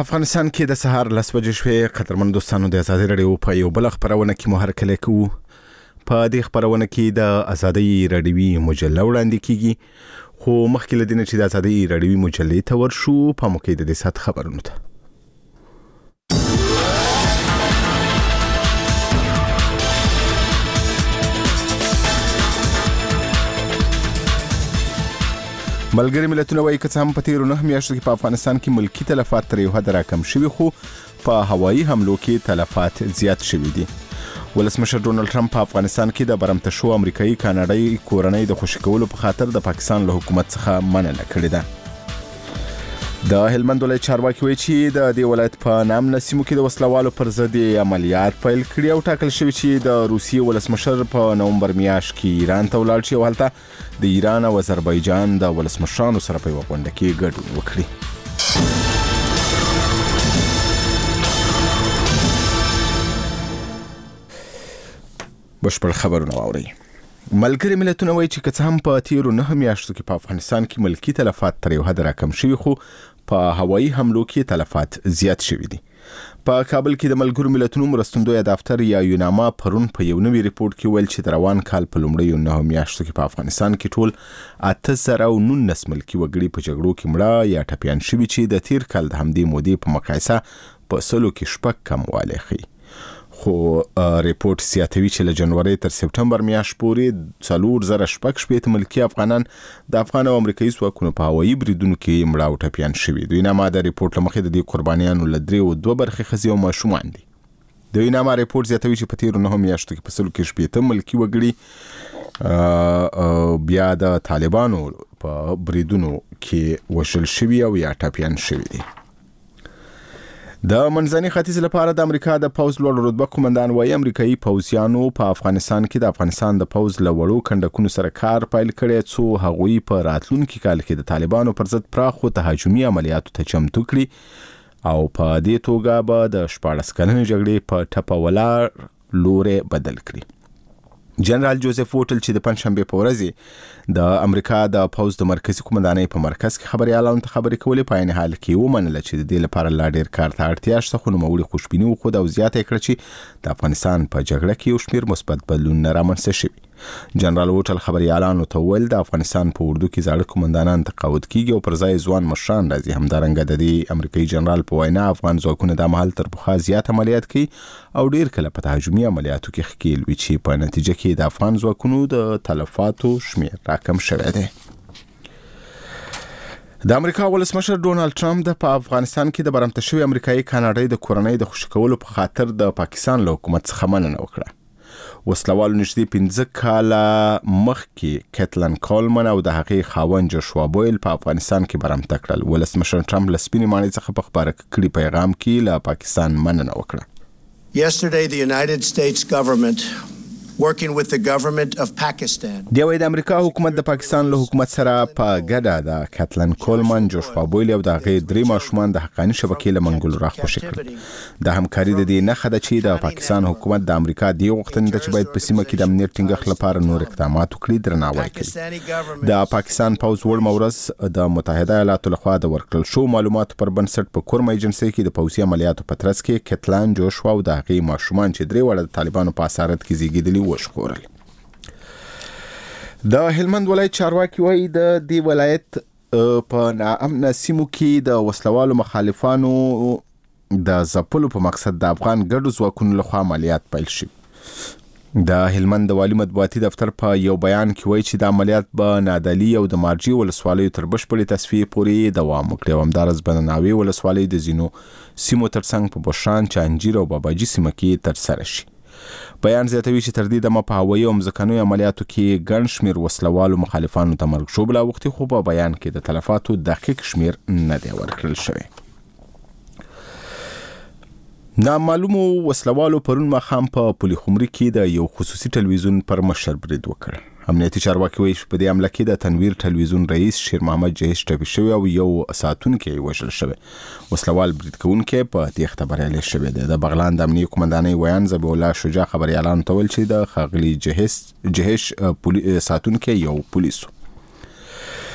افغانستان کې د سهار 10 بجې شوې. قدرمن دوستانو، د ازادي رادیو په یو بل خبرونه کې مو هرکلی کوو. په دې خبرونه کې د ازادي رادیوي مجله وړاندې کیږي، خو مخکې له دې چې د ازادي رادیوي مجلې ته ورشو، په موقع د دې سات خبرونه ته ملګری ملتونه وایي که څه هم په تیرو 9 میاشتو کې په افغانستان کې ملکی تلفات تر یو حد راکم شوي، خو په هوایي حملو کې تلفات زیات شوي دي. ولسمشر ډونالد ټرمپ په افغانستان کې د برمته شو امریکایي کاناډایي کورنۍ د خوشي کولو په خاطر د پاکستان له حکومت څخه مننه کړې ده. د هلمند ولایت چارواکي وایي چې د دې ولایت په نامنه سیمو کې د وسلوالو پر ضد عملیات پیل کړي او ټاکل شوی چې د روسیې ولسمشر په نومبر میاشت کې ایران ته ولاړ شي او هلته د ایران او آذربایجان د ولسمشرانو سره په یوه غونډه کې ګډون وکړي. بشپړ خبرونه واورئ. ملګری ملتونه وایي چې که څه هم په تیرو 9 میاشتو کې په افغانستان کې ملکی تلفات تر یو حد راکم شوي، خو په هوایي حملو کې تلفات زیات شوي دي. په کابل کې د ملګرو ملتونو مرستندویه دفتر یا یوناما پرون په یو نوي ریپورت کې ویل چې د روان کال په لومړیو 9 میاشتو کې په افغانستان کې ټول 8019 ملکی وګړي په جګړو کې مړه یا ټپیان شوي، چې د تیر کال د همدې مودې په مقایسه په سلو کې شپږ کموالی ښیي. خو ریپورت زیاتوي چې له جنوري تر سپټمبر میاشت پورې 4016 ملکی افغانان د افغان او امریکایي ځواکونو په هوایي بریدونو کې مړه او ټپیان شوي. د یوناما د ریپورت له مخې د دې قربانیانو له 3.2 برخې ښځې او ماشومان دي. د یوناما ریپورت زیاتوي چې په تیرو 9 میاشتو کې په سلو کې 18 ملکی وګړي بیا د طالبانو په بریدونو کې وژل شوي او یا ټپیان شوي دي. د منځني ختیځ لپاره د امریکا د پوځ لوړ رتبه قومندان وایي امریکایي پوځیانو په افغانستان کې د افغانستان د پوځ له وړو کنډکونو سره کار پیل کړی، څو هغوی په راتلونکي کال کې د طالبانو پر ضد پراخو تهاجمي عملیاتو ته چمتو کړي او په دې توګه به د 14 کلنې جګړې په ټپه ولاړ لوري بدل کړي. جنرال جوزف ووټل چې د پنځشنبه په ورځ د امریکا د پوځ د مرکزی قومندانۍ په مرکز کې خبريالانو ته خبرې کولې، په عین حال کې ومنل چې د دې لپاره لا ډیر کار ته اړتیا شته، خو نوموړي خوشبیني وښوده او زیاته کړه چې د افغانستان په جګړه کې یو شمېر مثبت بدلونونه رامنځته شوي. جنرال ووټل خبريالانو ته وویل د افغانستان په اردو کې زاړه قومندانان تقاعد کیږي او پر ځای ځوان مشران راځي. همدارنګه د دې امریکایي جنرال په وینا افغان ځواکونه د مهال تر پخوا زیات عملیات کوي او ډیر کله په تهاجمي عملیاتو کې ښکیل وي، چې په نتیجه کې د افغان ځواکونو د تلفاتو شمېر راکم شوی دی. د امریکا ولسمشر ډونالد ټرمپ په افغانستان کې د برمته شوی امریکایي کاناډایي د کورنۍ د خوشي کولو په خاطر د پاکستان له حکومت څخه مننه وکړه. وسلوالو نږدې 15 کاله مخکې کیتلن کولمن او د هغې خاوند جوشوا بویل په افغانستان کې برمته کړل. ولسمشر ټرمپ له سپینې ماڼۍ څخه په خپاره کړي پیغام کې له پاکستان مننه وکړه. Yesterday the United States government working with the government of Pakistan. د امریکا حکومت د پاکستان له حکومت سره په ګډه د کیتلن کولمن، جوشوا بویل او د هغې 3 ماشومان د حقاني شبکې له منګولو راخوشي کړل. د همکاري د دې نښه ده چې د پاکستان حکومت د امریکا د غوښتنې ده چې باید په سیمه کې د امنیت ټینګښت لپاره نور اقدامات وکړي درناوی کوي. د پاکستان پوځ وړ مورز د متحده ایالاتو لخوا د ورکړل شو معلوماتو پر بنسټ په کورم ایجنسي کې د پوځي عملیاتو په ترڅ کې کیتلن، جوشوا او د هغې ماشومان چې 3 وړه د طالبانو په اسارت کې زیږیدلي وشکورل. د هلمند ولایت چارواکي وایي د دې ولایت په ناامنه سیمو کې د وسلوالو مخالفانو د ځپلو په مقصد د افغان ګډو ځواکونو لخوا عملیات پیل شي. د هلمند والي مطبوعاتي دفتر په یو بیان کې وایي چې د عملیات به نادعلي او د مارجې ولسوالیو تر بشپړې تصفیې پورې دوام وکړي او همداراز به د ناوې ولسوالۍ د ځینو سیمو ترڅنګ په بوشان، چانجیر او باباجي سیمه کې ترسره شي. بیان زیاتوي چې تر دې دمه په هوایي او مځکنیو عملیاتو کې ګڼ شمېر وسلوالو مخالفانو ته مرګ ژوبله اوښتي، خو په بیان کې د تلفاتو دقیق شمېر نه دی ورکړل شوی. نامعلومو وسلوالو پرون ماښام په پلي خمري کې د یو خصوصي ټلویزیون پر مشر برید وکړ. امنیتي چارواکي وایي په دې حمله کې د تنویر ټلویزیون رئیس شیر محمد جهیش ټپي شوی او یو ساتونکی وژل شوی. وسلوال برید کوونکی په تېښته بریالی شوی دی. د بغلان د امنیې قومندانۍ ویان ذبیح الله شجاع خبریالانو ته ویل چې د ښاغلي جهیش ساتونکی یو پولیسو.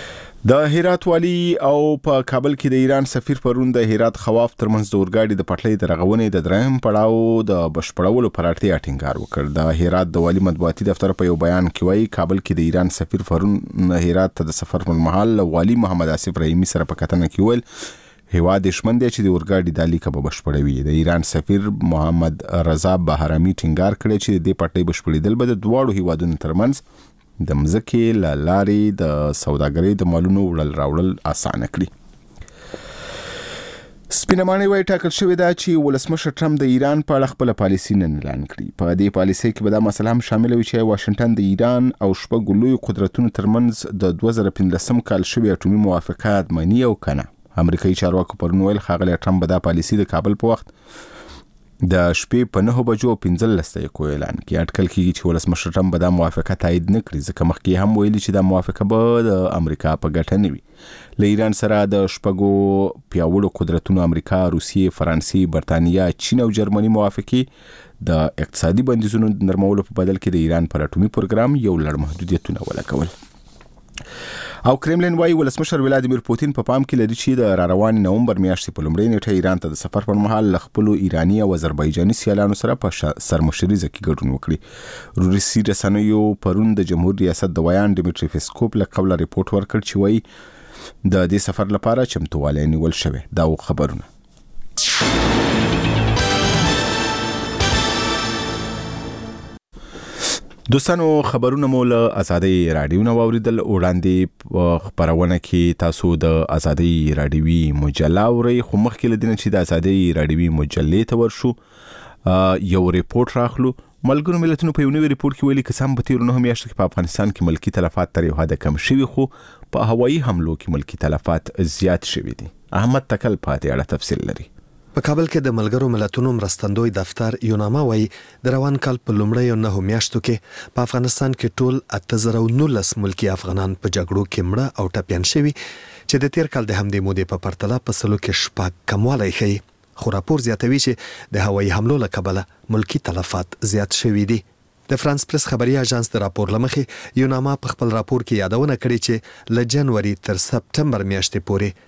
د هرات والی او په کابل کې د ایران سفیر پرون د هرات خواف ترمنځ د اورګاډي د پټلۍ د رغونې د دریم پړاو د بشپړولو پر اړتیا ټینګار وکړ. د هرات د والی مطبوعاتي دفتر په یو بیان کې وایي کابل کې د ایران سفیر پرون هرات ته د سفر پر مهال والی محمد آصف رحیمی سره په کتنه کې ویل هیواد دشمن دی چې د اورګاډي د لیکه به بشپړوي. د ایران سفیر محمد رضا بهرامي ټینګار کړی چې د پټلۍ بشپړېدل به د دواړو هیوادونو ترمنځ د مځکې له لارې د سوداګرۍ د مالونو وړل راوړل اسانه کړي. سپینمانه وایي ټاکل شوې ده چې ولسمشر ټرمپ د ایران په اړه خپله پالیسي نن اعلان کړي. په دې پالیسۍ کې به دا مسله هم شامله وي چې واشنګټن د ایران او شپږو لویو قدرتونو ترمنځ د 2015 کال شوې اټومي موافقه مني او کنه. امریکایي چارواکو پرون ویل ښاغلی ټرمپ به دا پالیسي د کابل په وخت د شپې په 9:15 دقیقو اعلان کړي. اټکل کېږي چې ولسمشر ټرمپ به دا موافقه تایید نه کړي ځکه مخکې هم ویلي چې دا موافقه به د امریکا په ګټه نه وي. له ایران سره د شپږو پیاوړو قدرتونو امریکا، روسیې، فرانسې، برتانیا، چین او جرمني موافقې د اقتصادي بندیزونو د نرمولو په بدل کې د ایران پر اټومي پروګرام یو لړ محدودیتونه ولګول. او کرملین وايي ولسمشر ولادیمیر پوتین په پام کې لري چې د راروان نومبر میاشتې په لومړۍ نیټه ایران ته د سفر پر مهال له خپلو ایراني او آذربایجاني سیالانو سره په سرمشریزه کې ګډون وکړي. روسي رسنیو پرون د جمهور ریاست د ویان ډیمیټری پیسکوف له قبله ریپورت ورکړ چې وايي د دې سفر لپاره چمتووالی نیول شوی. دا خبرونه دوستانو خبرونه مو له آزادۍ رادیو نه واوریدل. وړاندې په خبرونه کې تاسو د آزادۍ رادیوي مجله اورئ خو مخکې له دې چې د آزادۍ رادیوي مجلې ته ورشو یو ریپورت راخلو. ملګرو ملتونو په یو نوی ریپورت کې ویلي که څه هم په تیرو 9 میاشتو کې په افغانستان کې ملکي تلفات تر یو حده کم شوي خو په هوایي حملو کې ملکي تلفات زیات شوي دي. احمد تکل پاتې اړه تفصیل لري. په کابل کې د ملګرو ملتونو مرستندوی دفتر یوناما وایي د روان کال په لومړیو 9 میاشتو کې په افغانستان کې ټول 8019 ملکی افغانان په جګړو کې مړه او ټپیان شوي چې د تیر کال د همدې مودې په پرتله په سلو کې شپږ کموالی ښیي. خو راپور زیاتوي چې د هوایي حملو له کبله ملکی تلفات زیات شوي دي. د فرانس پریس خبري اژانس د راپور لمخې یوناما په خپل راپور کې یادونه کړې چې له جنوري تر سپټمبر میاشتې پورې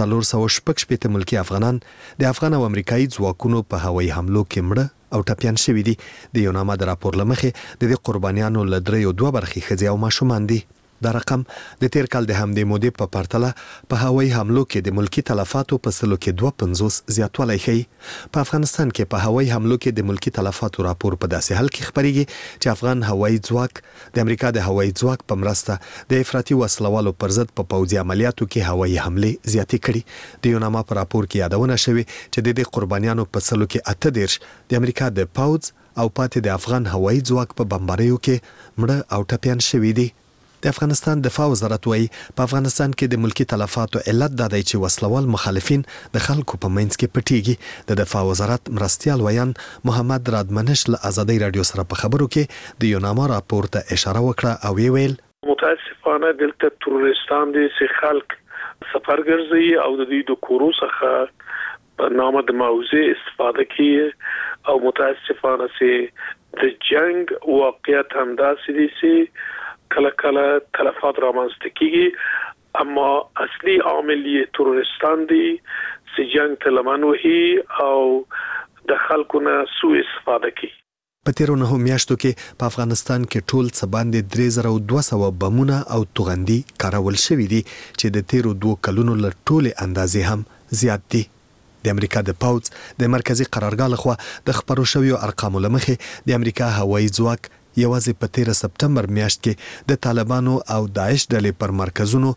416 ملکی افغانان د افغان او امریکایي ځواکونو په هوایي حملو کې مړه او ټپیان شوي دي. د یوناما د راپور لمخې د دې قربانیانو له 3 برخې ښځې او ماشومان دي. دا رقم د تیر کال د همدې مودې په پرتله په هوایي حملو کې د ملکی تلفاتو په سلو کې 250 زیاتوالی ښیي. په افغانستان کې په هوایي حملو کې د ملکی تلفاتو راپور په داسې حال کې خبرېږي چې افغان هوایي ځواک د امریکا د هوایي ځواک په مرسته د افراطي وسلوالو پر ضد په پوځي عملیاتو کې هوایي حملې زیاتې کړي. د یوناما په راپور کې یادونه شوې چې د دې قربانیانو په سلو کې 38 د امریکا د پوځ او پاتې د افغان هوایي ځواک په بمباریو کې مړه او ټپیان شوي دي. د افغانستان دفاع وزارت وایي په افغانستان کې د ملکی تلفاتو علت دا دی چې وسلوال مخالفین د خلکو په منځ کې پټیږي. د دفاع وزارت مرستیال ویان محمد رادمنش له آزادۍ رادیو سره په خبرو کې د یوناما راپور ته اشاره وکړه او ویل متاسفانه دلته تروریستان دي چې خلک سفر ګرځي او د دې د کورو څخه په نامه د موضوع استفاده کوي او متاسفانه چې د جنگ واقعیت هم داسې دي چې کله کله تلفات رامنځته کیږي اما اصلي عامل یې تروریستان دي چې جنگ ته لمن وهي او د خلکو نه سوء استفاده کوي. په تیرو 9 میاشتو کې په افغانستان کې ټول څه باندې 3200 بمونه او توغندي کارول شوي دي چې د تیرو 2 کلونو له ټولې اندازې هم زیات دي. د امریکا د پوځ د مرکزی قرارګاه لخوا د خبرو شویو ارقامو لمخې د امریکا هوایي ځواک یوازې په 13 سپټمبر میاشت کې د طالبانو او داعش ډلې پر مرکزونو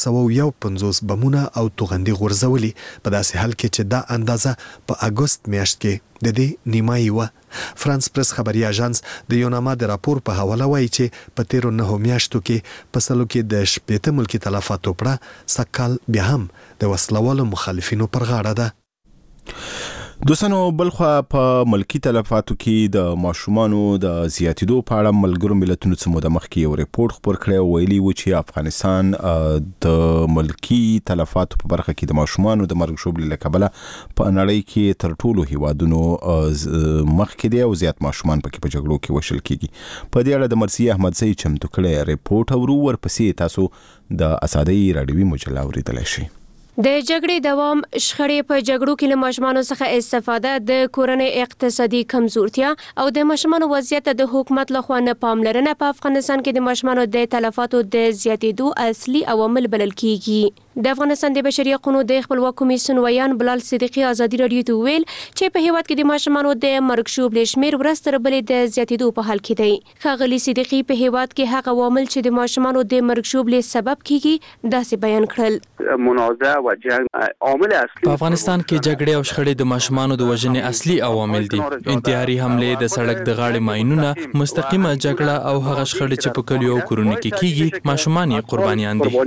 250 بمونه او توغندي غورځولي په داسې حال کې چې دا اندازه په اگست میاشت کې د دې نیمایي و. فرانس پریس خبري اژانس د یوناما د راپور په حواله وایي چې په تیرو 9 میاشتو کې په سلو کې د 18 ملکی تلفاتو پړه سکهال بیا هم د وسلوالو مخالفینو پر غاړه ده. دوستانو بلخوا په ملکی تلفاتو کې د ماشومانو د زیاتیدو په اړه ملګرو ملتونو څخه د مخکې یو ریپورت خپور کړی ویلي و چې افغانستان د ملکی تلفاتو په برخه کې د ماشومانو د مرګ شوبلې له کبله په نړۍ کې تر ټولو هیوادونو مخکې دی او زیات ماشومان پکې په جګړو کې وشل کیږي. په دې اړه د مرسي احمدزی چمتو کړی ریپورت او ورپسې تاسو د اسادی رادیوي مجله اوریدلی شئ. د جګړې دوام، شخړې په جګړو کې له ماشومانو څخه استفاده، د کورنۍ اقتصادي کمزورتیا او د ماشومانو وضعیت د حکومت لخوا نه پاملرنه په افغانستان کې د ماشومانو د تلفاتو د زیاتېدو اصلي عوامل بلل کیږي. د افغانستان د بشري حقوقو د خپلواک کمیسیون ویان بلال صدیقي ازادي رادیو ته ویل چې په هیواد کې د ماشومانو د مرګ شوبلې شمیر ورځ تر بلې د زیاتېدو په حال کې دی. ښاغلي صدیقي په هیواد کې هغه عوامل چې د ماشومانو د مرګ شوبلې سبب کیږي داسې بیان کړل. منازعه و جنگ عامل اصلي په افغانستان کې جګړې او شخړې د ماشومانو د وژنې اصلي عوامل دي. انتحاري حمله، د سړک د غاړې ماینونه، مستقیمه جګړه او هغه شخړې چې په کلیو او کورونو کې کیږي، ماشومان یې قربانیان دي.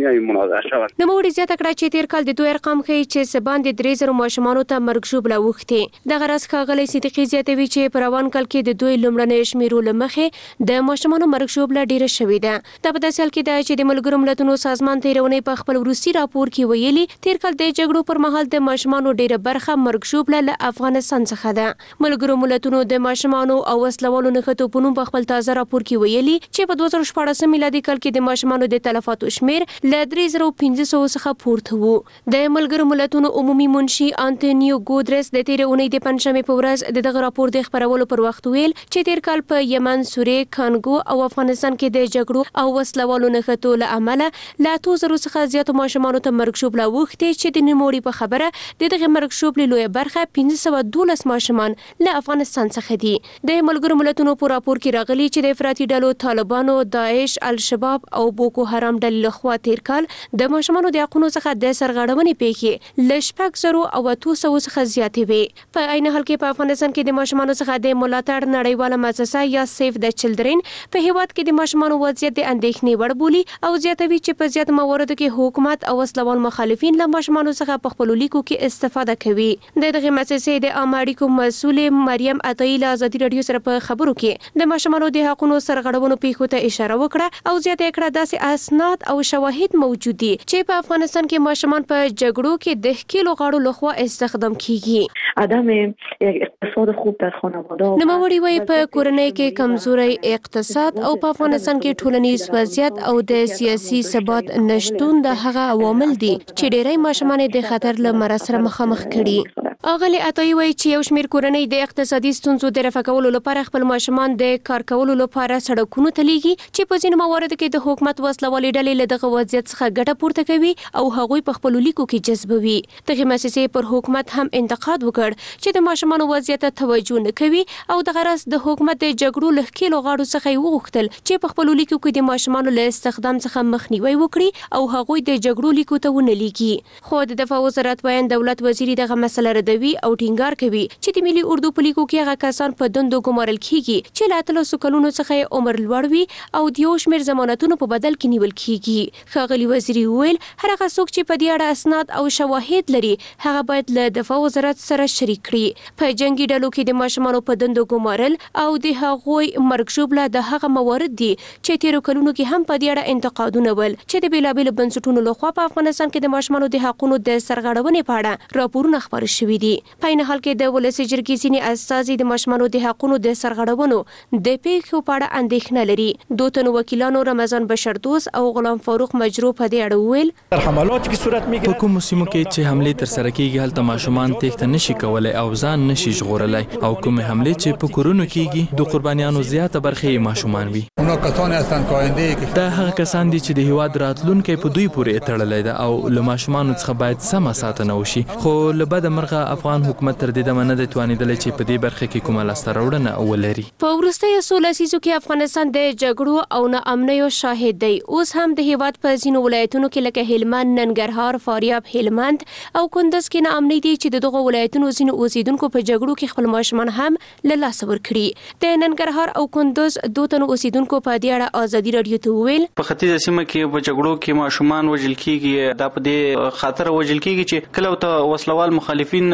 نوموړي زیاته کړه چې تیر کال د دوی ارقام ښیي چې څه باندې 3000 ماشومانو ته مرګ شوبله اوښتې. دغه راز ښاغلی صدیقي زیاتوي چې په روان کال کې د دوی لومړنۍ شمیرو له مخې د ماشومانو مرګ شوبله ډیره شوې ده. دا په داسې حال کې ده چې د ملګرو ملتونو سازمان تېرونې په خپل وروستي راپور کې ویلي تیر کال د جګړو پر مهال د ماشومانو ډیره برخه مرګ شوبله له افغانستان څخه ده. ملګرو ملتونو د ماشومانو او وسلوالو نښتو په نوم په خپل تازه راپور کې ویلي چې په 2014 میلادي کال کې د ماشومانو د تلفاتو شمیر له 3500 څخه پورته وو. د ملګرو ملتونو عمومي منشي انټونیو ګودرس د تیر اونۍ د پنځمې په ورځ دغه راپور د خبرولو پر وخت ویل چې تیر کال په یمن، سوریه، کانګو او افغانستان کې د جګړو او وسلوالو نښتو له امله له 2000 څخه زیاتو ماشومانو ته مرګ شوبله اوښتې چې د نوموړي په خبره د دغه مرګ شوبلې لویه برخه 512 ماشومان له افغانستان څخه دي. د ملګرو ملتونو په راپور کې راغلي چې د افراطي ډلو طالبانو، داعش، الشباب او بوکو حرام ډلې لخوا تیر کال د ماشومانو د حقونو څخه د سرغړونې پیښې له 6,800 څخه زیاتې وې. په عین حال کې په افغانستان کې د ماشومانو څخه د ملاتړ نړیواله مؤسسه یا سیف د چلډرن په هیواد کې د ماشومانو وضعیت د اندېښنې وړ بولي او زیاتوي چې په زیات مواردو کې حکومت او وسلوال مخالفین له ماشومانو څخه په خپلو لیکو کې استفاده کوي. د دغه مؤسسې د عامه اړیکو مسؤل مریم عطایی له ازادي رادیو سره په خبرو کې د ماشومانو د حقونو سرغړونو پیښو ته اشاره وکړه او زیاته کړه داسې اسناد او شواهد موجود دي چې په افغانستان کې ماشومان په جګړو کې د ښکیلو غاړو لخوا استخدام کیږي. عدم اقتصاد خوب در خانواده نوموړي وایي په کورنۍ کې کمزوري اقتصاد او په افغانستان کې ټولنیز وضعیت او د سیاسي ثبات نشټون د هغه عوامل دي چې ډېری ماشومان د خطر له مرز سره مخامخ کړي. اغلی عطایی وایي چې یو شمېر کورنۍ د اقتصادي ستونزو د رفع کولو لپاره خپل ماشومان د کار کولو لپاره سړکونو ته لیږي چې په ځینو مواردو کې د حکومت وسلوالې ډلې له دغه وضعیت څخه ګټه پورته کوي او هغوی په خپلو لیکو کې جذبوي. دغه مؤسسې پر حکومت هم انتقاد وکړ چې د ماشومانو وضعیت ته توجه نه کوي او دغه راز د حکومت د جګړو له ښکیلو غاړو څخه یې وغوښتل چې په خپلو لیکو کې د ماشومانو له استخدام څخه مخنیوی وکړي او هغوی د جګړو لیکو ته ونه لیږي. خو د دفاع وزارت ویاند دولت وزیر دغه مسله ردوي او ټینګار کوي چې د ملي اردو په لیکو کې هغه کسان په دندو ګمارل کیږي چې له 13 کلونو څخه عمر لوړ وي او د یو شمېر ضمانتونو په بدل کې نیول کیږي. ښاغلي وزیر ویل هر هغه څوک چې په دې اړه اسناد او شواهد لري هغه باید له دفاع وزارت سره شریک کړي. په جنگي ډلو کې د ماشومانو په دندو ګمارل او د هغوی مرګ شوبله د هغه موارد دي چې تیرو کلونو کې هم په دې اړه انتقادونه ول چې د بیلابیلو بنسټونو لخوا په افغانستان کې د ماشومانو د حقونو د سرغړونې په اړه راپورونه خپاره شوي دي. په عین حال کې د ولسي جرګې ځینې استازي د ماشومانو د حقونو د سرغړونو د پیښو په اړه اندېښنه لري. دوه تنو وکیلانو رمضان بشردوست او غلام فاروق مجرو په دې اړه ویل په کومو سیمو کې چې حملې ترسره کیږي هلته ماشومان تېښته نشي کولی او ځان نشي ژغورلی او کومې حملې چې په کورونو کیږي د قربانیانو زیاته برخه یې ماشومان وي. دا هغه کسان دي چې د هیواد راتلونکی په دوی پورې تړلی ده او له ماشومانو څخه باید سمه ساتنه وشي. خو له بده مرغه افغان حکومت تر دې دمه نه دی توانېدلی چې په دې برخه کې کومه لاسته راوړنه ولري. په وروستیو 16 لسیزو کې افغانستان د جګړو او ناامنیو شاهد دی. اوس هم د هیواد په ځینو ولایتونو کې لکه هلمند، ننګرهار، فاریاب، هلمند او کندز کې ناامني دي چې د دغو ولایتونو ځینو اوسیدونکو په جګړو کې خپل ماشومان هم له لاسه ورکړي. د ننګرهار او کندز دوه تنو اوسیدونکو په دې اړه ازادي رادیو ته وویل په ختیځه سیمه کې په جګړو کې ماشومان وژل کیږي. دا په دې خاطر وژل کیږي چې کله ته وسلوال مخالفین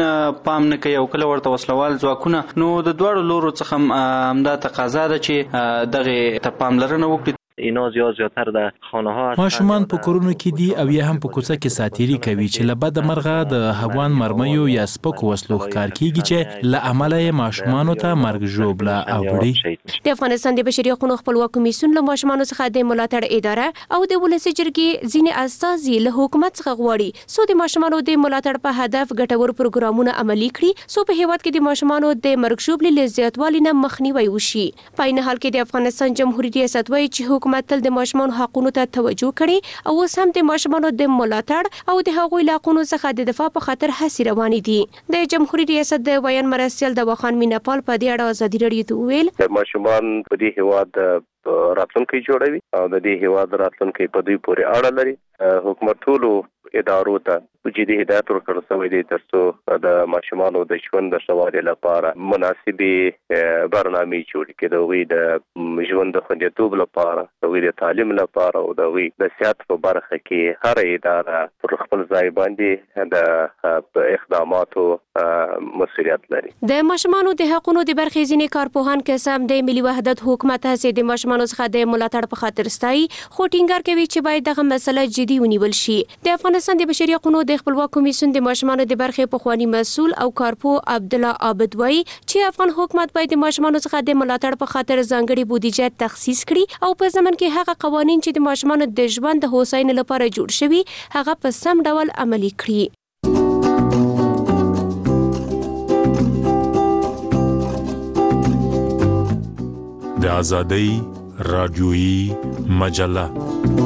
پام نه کوي او کله ورته وسلوال ځواکونه، نو د دواړو لورو څخه همدا تقاضا ده چې دغه ته پاملرنه وکړي. اینا زیاتر د خانه ها ماشومان په کورونو کې دي او یا هم په کوڅه کې ساتيري کوي چې له بده مرغه د هوان مرمیو یا سپکو وسلو ښکار کیږي چې له عمله یې ماشومانو ته مرګ ژوبله اوړي. د افغانستان د بشري حقوقو خپلواک کمیسیون له ماشومانو څخه د ملاتړ اداره او د ولسي جرګې ځینې استازي له حکومت څخه غواړي څو د ماشومانو د ملاتړ په هدف ګټور پروګرامونه عملي کړي څو په هیواد کې د ماشومانو د مرګ ژوبلې له زیاتوالي نه مخنیوي وشي. په عین حال کې د افغانستان جمهوریت ریاست وایي چې حکومت تل د ماشومانو حقوقو ته توجه کړي او اوس هم د ماشومانو د ملاتړ او د هغوی له حقوقو څخه د دفاع په خاطر هڅې روانې دي. د جمهوریت ریاست د بیان مرستیال د وخان میناپال په دې اړه ازادي رادیو ته ویل د ماشومان په دې هیواد راتلونکي جوړوي او د دې هیواد راتلونکي په دوی پورې اړه لري. حکومت ټولو ادارو ته جدي هدایت ورکړل شوی دی ترڅو د ماشومانو د ژوند د ښه والي لپاره مناسبې برنامې جوړې کړي، د هغوی د ژوند د خوندیتوب لپاره، د هغوی د تعلیم لپاره او د هغوی د صحت په برخه کې هر اداره پر خپل ځای باندې د اقداماتو مسؤلیت لري. د ماشومانو د حقوقو د برخې ځینې کارپوهان قسم د ملي وحدت حکومت هڅې د ماشومانو څخه د ملاتړ په خاطر ستایي، خو ټینګار کوي چې باید دغه مسله جدي ونیول شي. د افغانستان د بشري حقوقو د خپلواک کمیسیون د ماشومانو د برخې پخوانی مسؤل او کارپو عبدالله عابد وایي چې افغان حکومت باید د ماشومانو څخه د ملاتړ په خاطر ځانګړي بودیجه تخصیص کړي او په ضمن کې هغه قوانین چې د ماشومانو د ژوند د هوساینې لپاره جوړ شوي هغه په سم ډول عملي کړي. د آزادۍ رادیویي مجله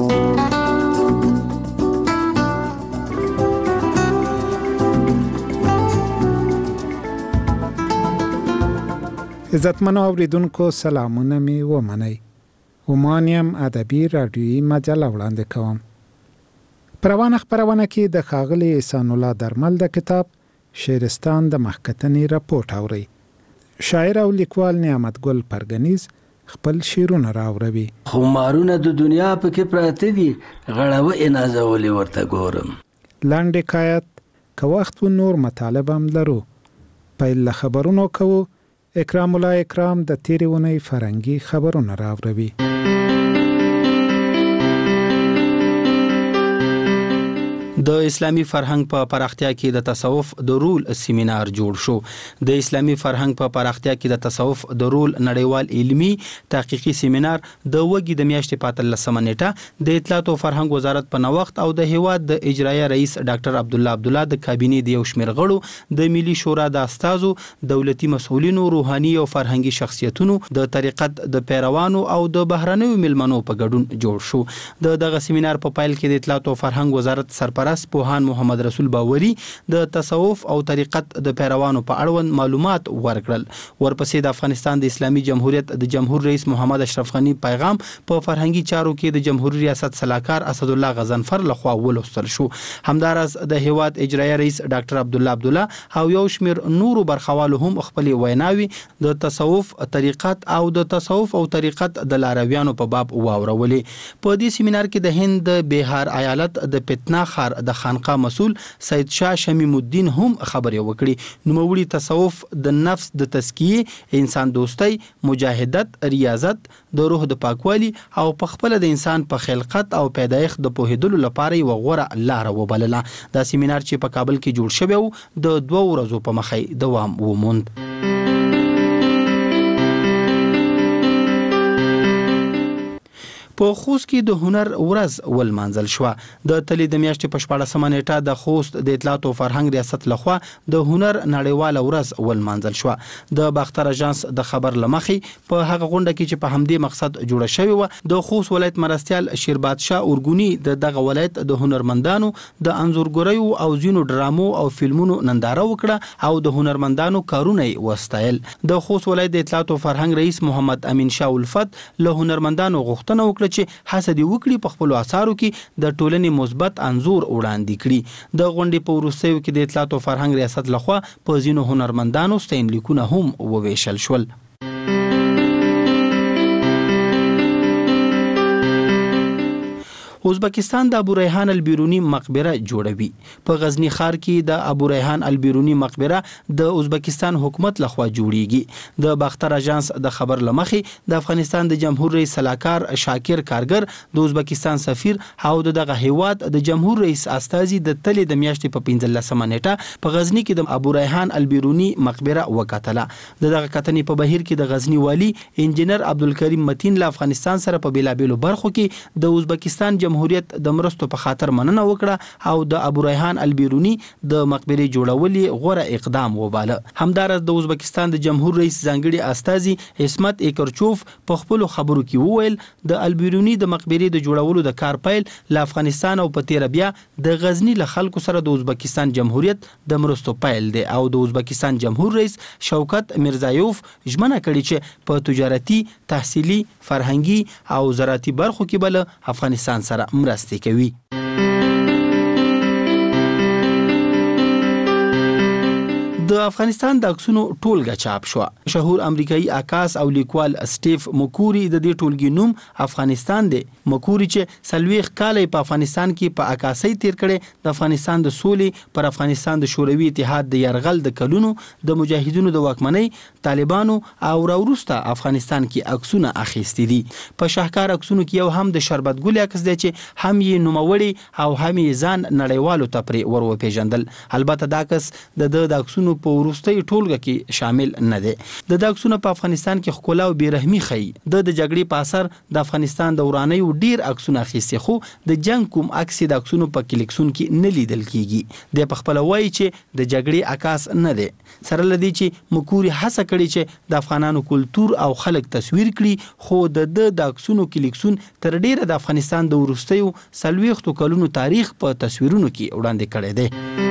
عزتمنو اوریدونکو سلامونه می ومنئ. ومانیم ادبي رادیویي مجله وړاندې کوم. په روانه خپرونه کې د ښاغلي احسان الله درمل د کتاب شعرستان د مخکتنې راپورټ اورئ. شاعر او لیکوال نعمت ګل پرګنیز خپل شعرونه راوړي. خمارونه د دنیا په کې پراته دي، غړوه انازولې ورته ګورم. لاندې حکایت که وخت و نور مطالب هم لرو. پیل له خبرونو کوو. اکرام الله اکرام د تیرې اونۍ فرهنګي خبرونه راوړي. د اسلامي فرهنګ په پراختیا کې د تصوف د رول سیمینار جوړ شو. د اسلامي فرهنګ په پراختیا کې د تصوف د رول نړیوال علمی تحقیقي سیمینار د وګي د میاشتې په 13 نیټه د اطلاعات او فرهنګ وزارت په نوښت او د هیواد د اجرایه رئیس ډاکټر عبدالله د کابینې د یو شمېر غړو د ملي شورا د استازو، دولتي مسؤلینو، روحاني او فرهنګي شخصیتونو، د طریقت د پیروانو او د بهرنیو ملمنو په ګډون جوړ شو. دغه سیمینار په پایل کې د اطلاعات او فرهنګ وزارت سرپرست پوهان محمد رسول باوري د تصوف او طریقت د پیروانو په اړوند معلومات ورکړل. ورپسې د افغانستان د اسلامي جمهوریت د جمهور رئیس محمد اشرف غنی پیغام په فرهنګي چارو کې د جمهوریت ریاست سلاکار اسد الله غضنفر لخوا ولوستل شو. همدارس د هیواد اجرایه رئیس ډاکټر عبدالله او یو شمیر نورو برخوالو هم خپل ویناوي د تصوف طریقت او د تصوف او طریقت د لارویانو په باب واورولې. په دې سیمینار کې د هند بهار ایالت د پتنا خار د خانقاه مسؤل سید شاه شمیم الدین هم خبرې وکړي. نوموړي تصوف د نفس د تزکیه، انسان دوستۍ، مجاهدت، ریاضت، د روح د پاکوالي او په خپل د انسان په خلقت او پیدایښت د پوهېدلو لپاره یو غوره لار وبلله. دا سیمینار چې په کابل کې جوړ شوی و د 2 ورځو په مخې دوام وموند. په خوست کې د هنر ورځ ولمانځل شو. د تلې د میاشتې په 14 نیټه د خوست د اطلاعات او فرهنګ ریاست لخوا د هنر نړیواله ورځ ولمانځل شو. د باختر اژانس د خبر لمخې په هغه غونډه کې چې په همدې مقصد جوړه شوې و، د خوست ولایت مرستیال شیربادشاه اورګونی دغه ولایت د هنرمندانو د انځورګریو او زینو ډرامو او فلمونو ننداره وکړه او د هنرمندانو کارونه وستایل. د خوست ولایت د اطلاعات او فرهنګ رئیس محمد امین شاه الفت له هنرمندانو غوښتنه وکړه چې حسد وکړي په خپل اثارو کې د ټولنې مثبت انځور وړاندې کړي. د غونډې په وروستیو کې د اطلاعات او فرهنګ ریاست لخوا په ځینو هنرمندانو ستاینلیکونه هم وویشل شول. ازبکستان د ابو ریحان البیرونی مقبره جوړوي. په غزنی ښار کې د ابو ریحان البیرونی مقبره د ازبکستان حکومت لخوا جوړیږي. د باختر اژانس د خبر لمخې د افغانستان د جمهور رئیس سلاکار شاکر کارګر د ازبکستان سفیر او دغه هیواد د جمهور رئیس استازي د تلې د میاشتې په 15 نیټه په غزنی کې د ابو ریحان البیرونی مقبره وکتله. دغه کتنې په بهیر کې د غزنی والی انجینر عبدالکریم متین له افغانستان سره په بیلابیلو برخو کې د ازبکستان جمهوریت د مرستو په خاطر مننه وکړه او د ابو ریحان البیرونی د مقبره جوړولو غوره اقدام وباله. همدارس د ازبکستان د جمهور رئیس ځانګړي استازي اسمت ایکرچوف په خپل خبرو کې وویل د البیرونی د مقبره د جوړولو د کار پیل له افغانستان او په تیر بیا د غزنی له خلکو سره د ازبکستان جمهوریت د مرستو پیل دی او د ازبکستان جمهور رئیس شوکت میرزایوف ژمنه کړې چې په تجارتي، تحصیلي، فرهنګي او زراعتي برخو کې بل افغانستان سره مرستې کوي. د افغانستان د عکسونو ټولګه چاپ شو. مشهور امریکایي عکاس او لیکوال سټیف مکوري د دې ټولګي نوم افغانستان دی. مکوري چې سلويخ کال په افغانستان کې په عکاسۍ تیر کړي، د افغانستان د سولې پر افغانستان د شوروي اتحاد د يرغل د کلونو د مجاهدینو د واکمنۍ، طالبانو او راوروسته افغانستان کې عکسونه اخیستي دي. په شاهکار عکسونو کې یو هم د شربت ګل عکس دی چې هم یې نوموړي او هم یې ځان نړیوالو ته پرې ور وپیژندل. البته دا عکس د عکسونو په وروستۍ ټولګه کې شامل نه دی. د عکسونو په افغانستان کې ښکلا او بیرحمي ښيي. د جګړې په اثر د افغانستان د ورانیو ډیر عکسونه اخیستي، خو د جنگ کوم عکس د عکسونو په کلیکسون کې نه لیدل کیږي. د خپل وایي چې د جګړې عکاس نه دی. سره لدی چې مکوري هڅه کړې چې د افغانانو کلچر او خلک تصویر کړي، خو د عکسونو کلیکسون تر ډیره د افغانستان د وروستیو 40 کلونو تاریخ په تصویرونو کې وړاندې کړی دی.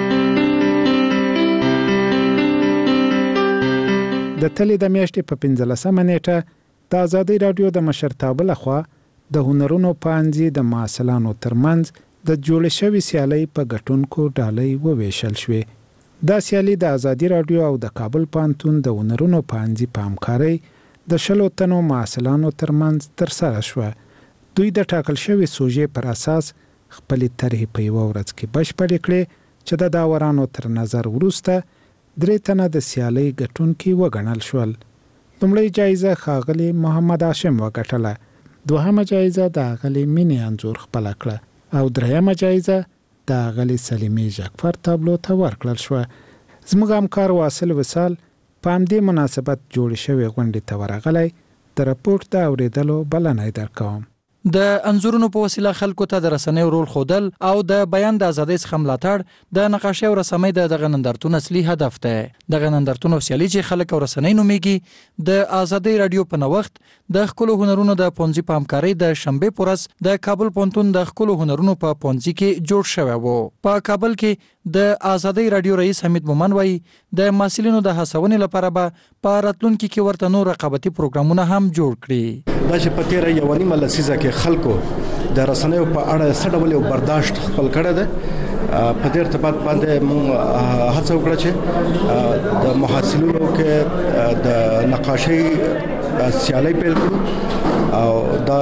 د تلې د میاشتې په 15 نیټه د آزادۍ رادیو د مشرتابه لخوا د هنرونو پانځي د معاصلانو ترمنځ د جوړ شوی سیالي په ګټونکو ډالۍ وویشل شوې. دا سیالي د آزادۍ رادیو او د کابل پانتون د هنرونو پانځي په همکارۍ د 100 تنو معاصلانو ترمنځ ترسره شوه. دوی د ټاکل شوی سوژې پر اساس خپل طرحې په یو ورځ کې بشپړې کړې چې د داورانو تر نظر وروسته 3 تنه د سیالۍ ګټونکي وګڼل شول. لومړی جایزه ښاغلي محمد هاشم وګټله، دوهمه جایزه د ښاغلي مینې انځور خپله کړه او دریمه جایزه د ښاغلي سلیمې ژکفر تابلو ته ورکړل شوه. زموږ همکار واصل وصال په همدې مناسبت جوړې شوې غونډې ته ورغلی. د راپورټ د اورېدلو بلنه یې درکوم. د انځورونو په وسیله خلکو ته د رسنیو رول خودل او د بیان د ازادۍ څخه ملاتړ د نقاشۍ او رسامۍ د نندارتون اصلي هدف دی. د نندارتون سیالي چې خلک او رسنۍ نومیږي د آزادۍ رادیو په نوښت د خپل هنرونو د پونځي په همکارۍ د شنبه پورس د کابل پونتون د خپل هنرونو په پونځي کې جوړ شوی وو. په کابل کې د آزادۍ رادیو رئیس حمید مومن وایي د محصلینو د هڅونې لپاره به په راتلونکي کې ورته نور رقابتي پروګرامونه هم جوړ کړي. دا چې په تیر یو نیمه لسیزه کې خلکو د رسنیو په اړه څه ډول یو برداشت خپل کړی دی، په دې ارتباط باندې موږ هڅه وکړه چې د محصلینو کې د نقاشۍ سیالي پیل کړو او دا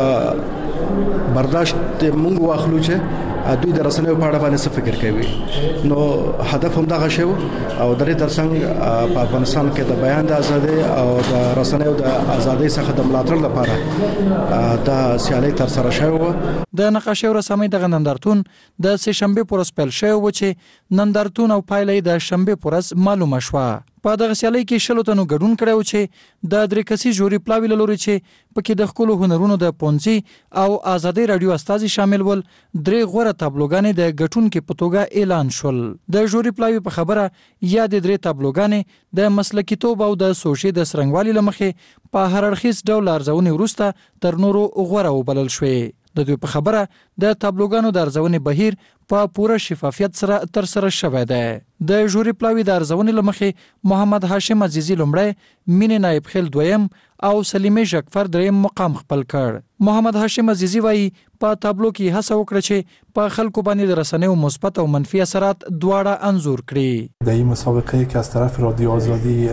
برداشت موږ واخلو چې دوی د رسنیو په اړه باندې څه فکر کوي. نو هدف هم دغه شی او د دې ترڅنګ په افغانستان کې د بیان د ازادۍ او د رسنیو د ازادۍ څخه د ملاتړ لپاره د سیالي تر سره شوی. د نقاشۍ او رسامۍ د نندارتون د سه شنبه پورس پیل شوی و چې نندارتون او پایلې د شنبه پورس معلومه شوه. په دغه سیالي کې 100 تنو ګډون کړو چې د 3 کسي جوري پلاوی لوري چې پکې د خپل هنرونو د پونځي او آزادۍ رادیو استازي شامل ول. 3 غوړه تابلوګانې د ګټون کې په توګه اعلان شول. د جوري پلاوی په خبره یا د 3 تابلوګانې د مسلکیتوب او د سوشي د سرنګوالي لمخې په هر اړخیز ډول ارزونې وروسته تر نورو غوړه وبلل شوې. د دوی په خبره د تابلوګانو د ارزونې بهیر په پوره شفافیت سره تر سره شوی دی. د جوري پلاوی د ارزونې لمخې محمد هاشم عزیزی لومړی، مینې نایب خیل دویم او سلیمې ژکفر دریم مقام خپل کړ. محمد هاشم عزیزی وایي په تابلو کې هڅه وکړه چې په خلکو باندې د رسنیو مثبت او منفي اثرات دواړه انځور کړي. در این مسابقه که از طرف رادیو آزادی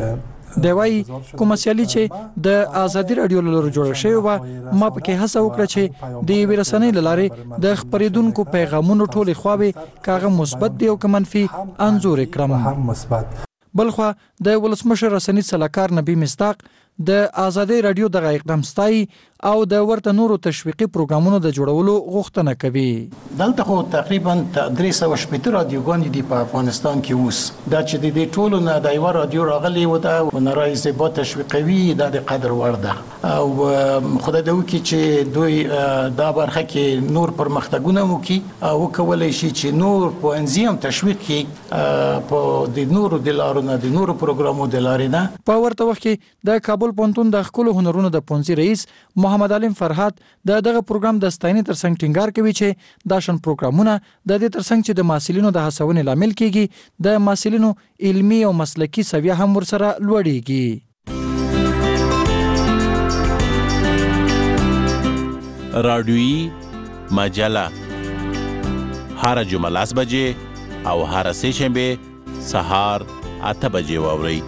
دی وایي کومه سیالي چې د ازادي راډیو له لوري جوړه شوې وه ما پکې هڅه وکړه چې د یوې رسنۍ له لارې د خپرېدونکو پیغامونو ټولې خواوې که هغه مثبت دي او که منفي انځور یې کړم. بلخوا د ولسمشر رسنیز سلاکار نبی مصداق د ازادي رادیو دغه اقدام ستایي او د ورته نورو تشویقي پروګرامونو د جوړولو غوښتنه کوي. دلته خو تقریبا 380 رادیوګانې دي په افغانستان کې اوس دا چې د دې ټولو نه د یو رادیو راغلي و دا نارای زیبا تشویقوي دا د قدر وړ ده او خدای دې وکړي چې دوی دا برخه کې نور پرمختګونه وکړي او کولای شي چې نور پوهنځي هم تشویق کړي په د نورو د لارو نه د نورو پروګرامو د لارې نه. په ورته وخت کې د کابل پوهنتون د خپل هنرونو د پوهنځي رئیس محمد علیم فرهاد دغه پروګرام د ستاینې ترڅنګ ټینګار کوي چې دا شن پروګرامونه د دې ترڅنګ چې د محصلینو د هڅونې لامل کیږي د محصلینو علمي او مسلکي سویه هم ورسره لوړیږي. رادیویی مجله هر جمعه 10 بجې او هر سه شنبه سهار 8 بجې واورئ.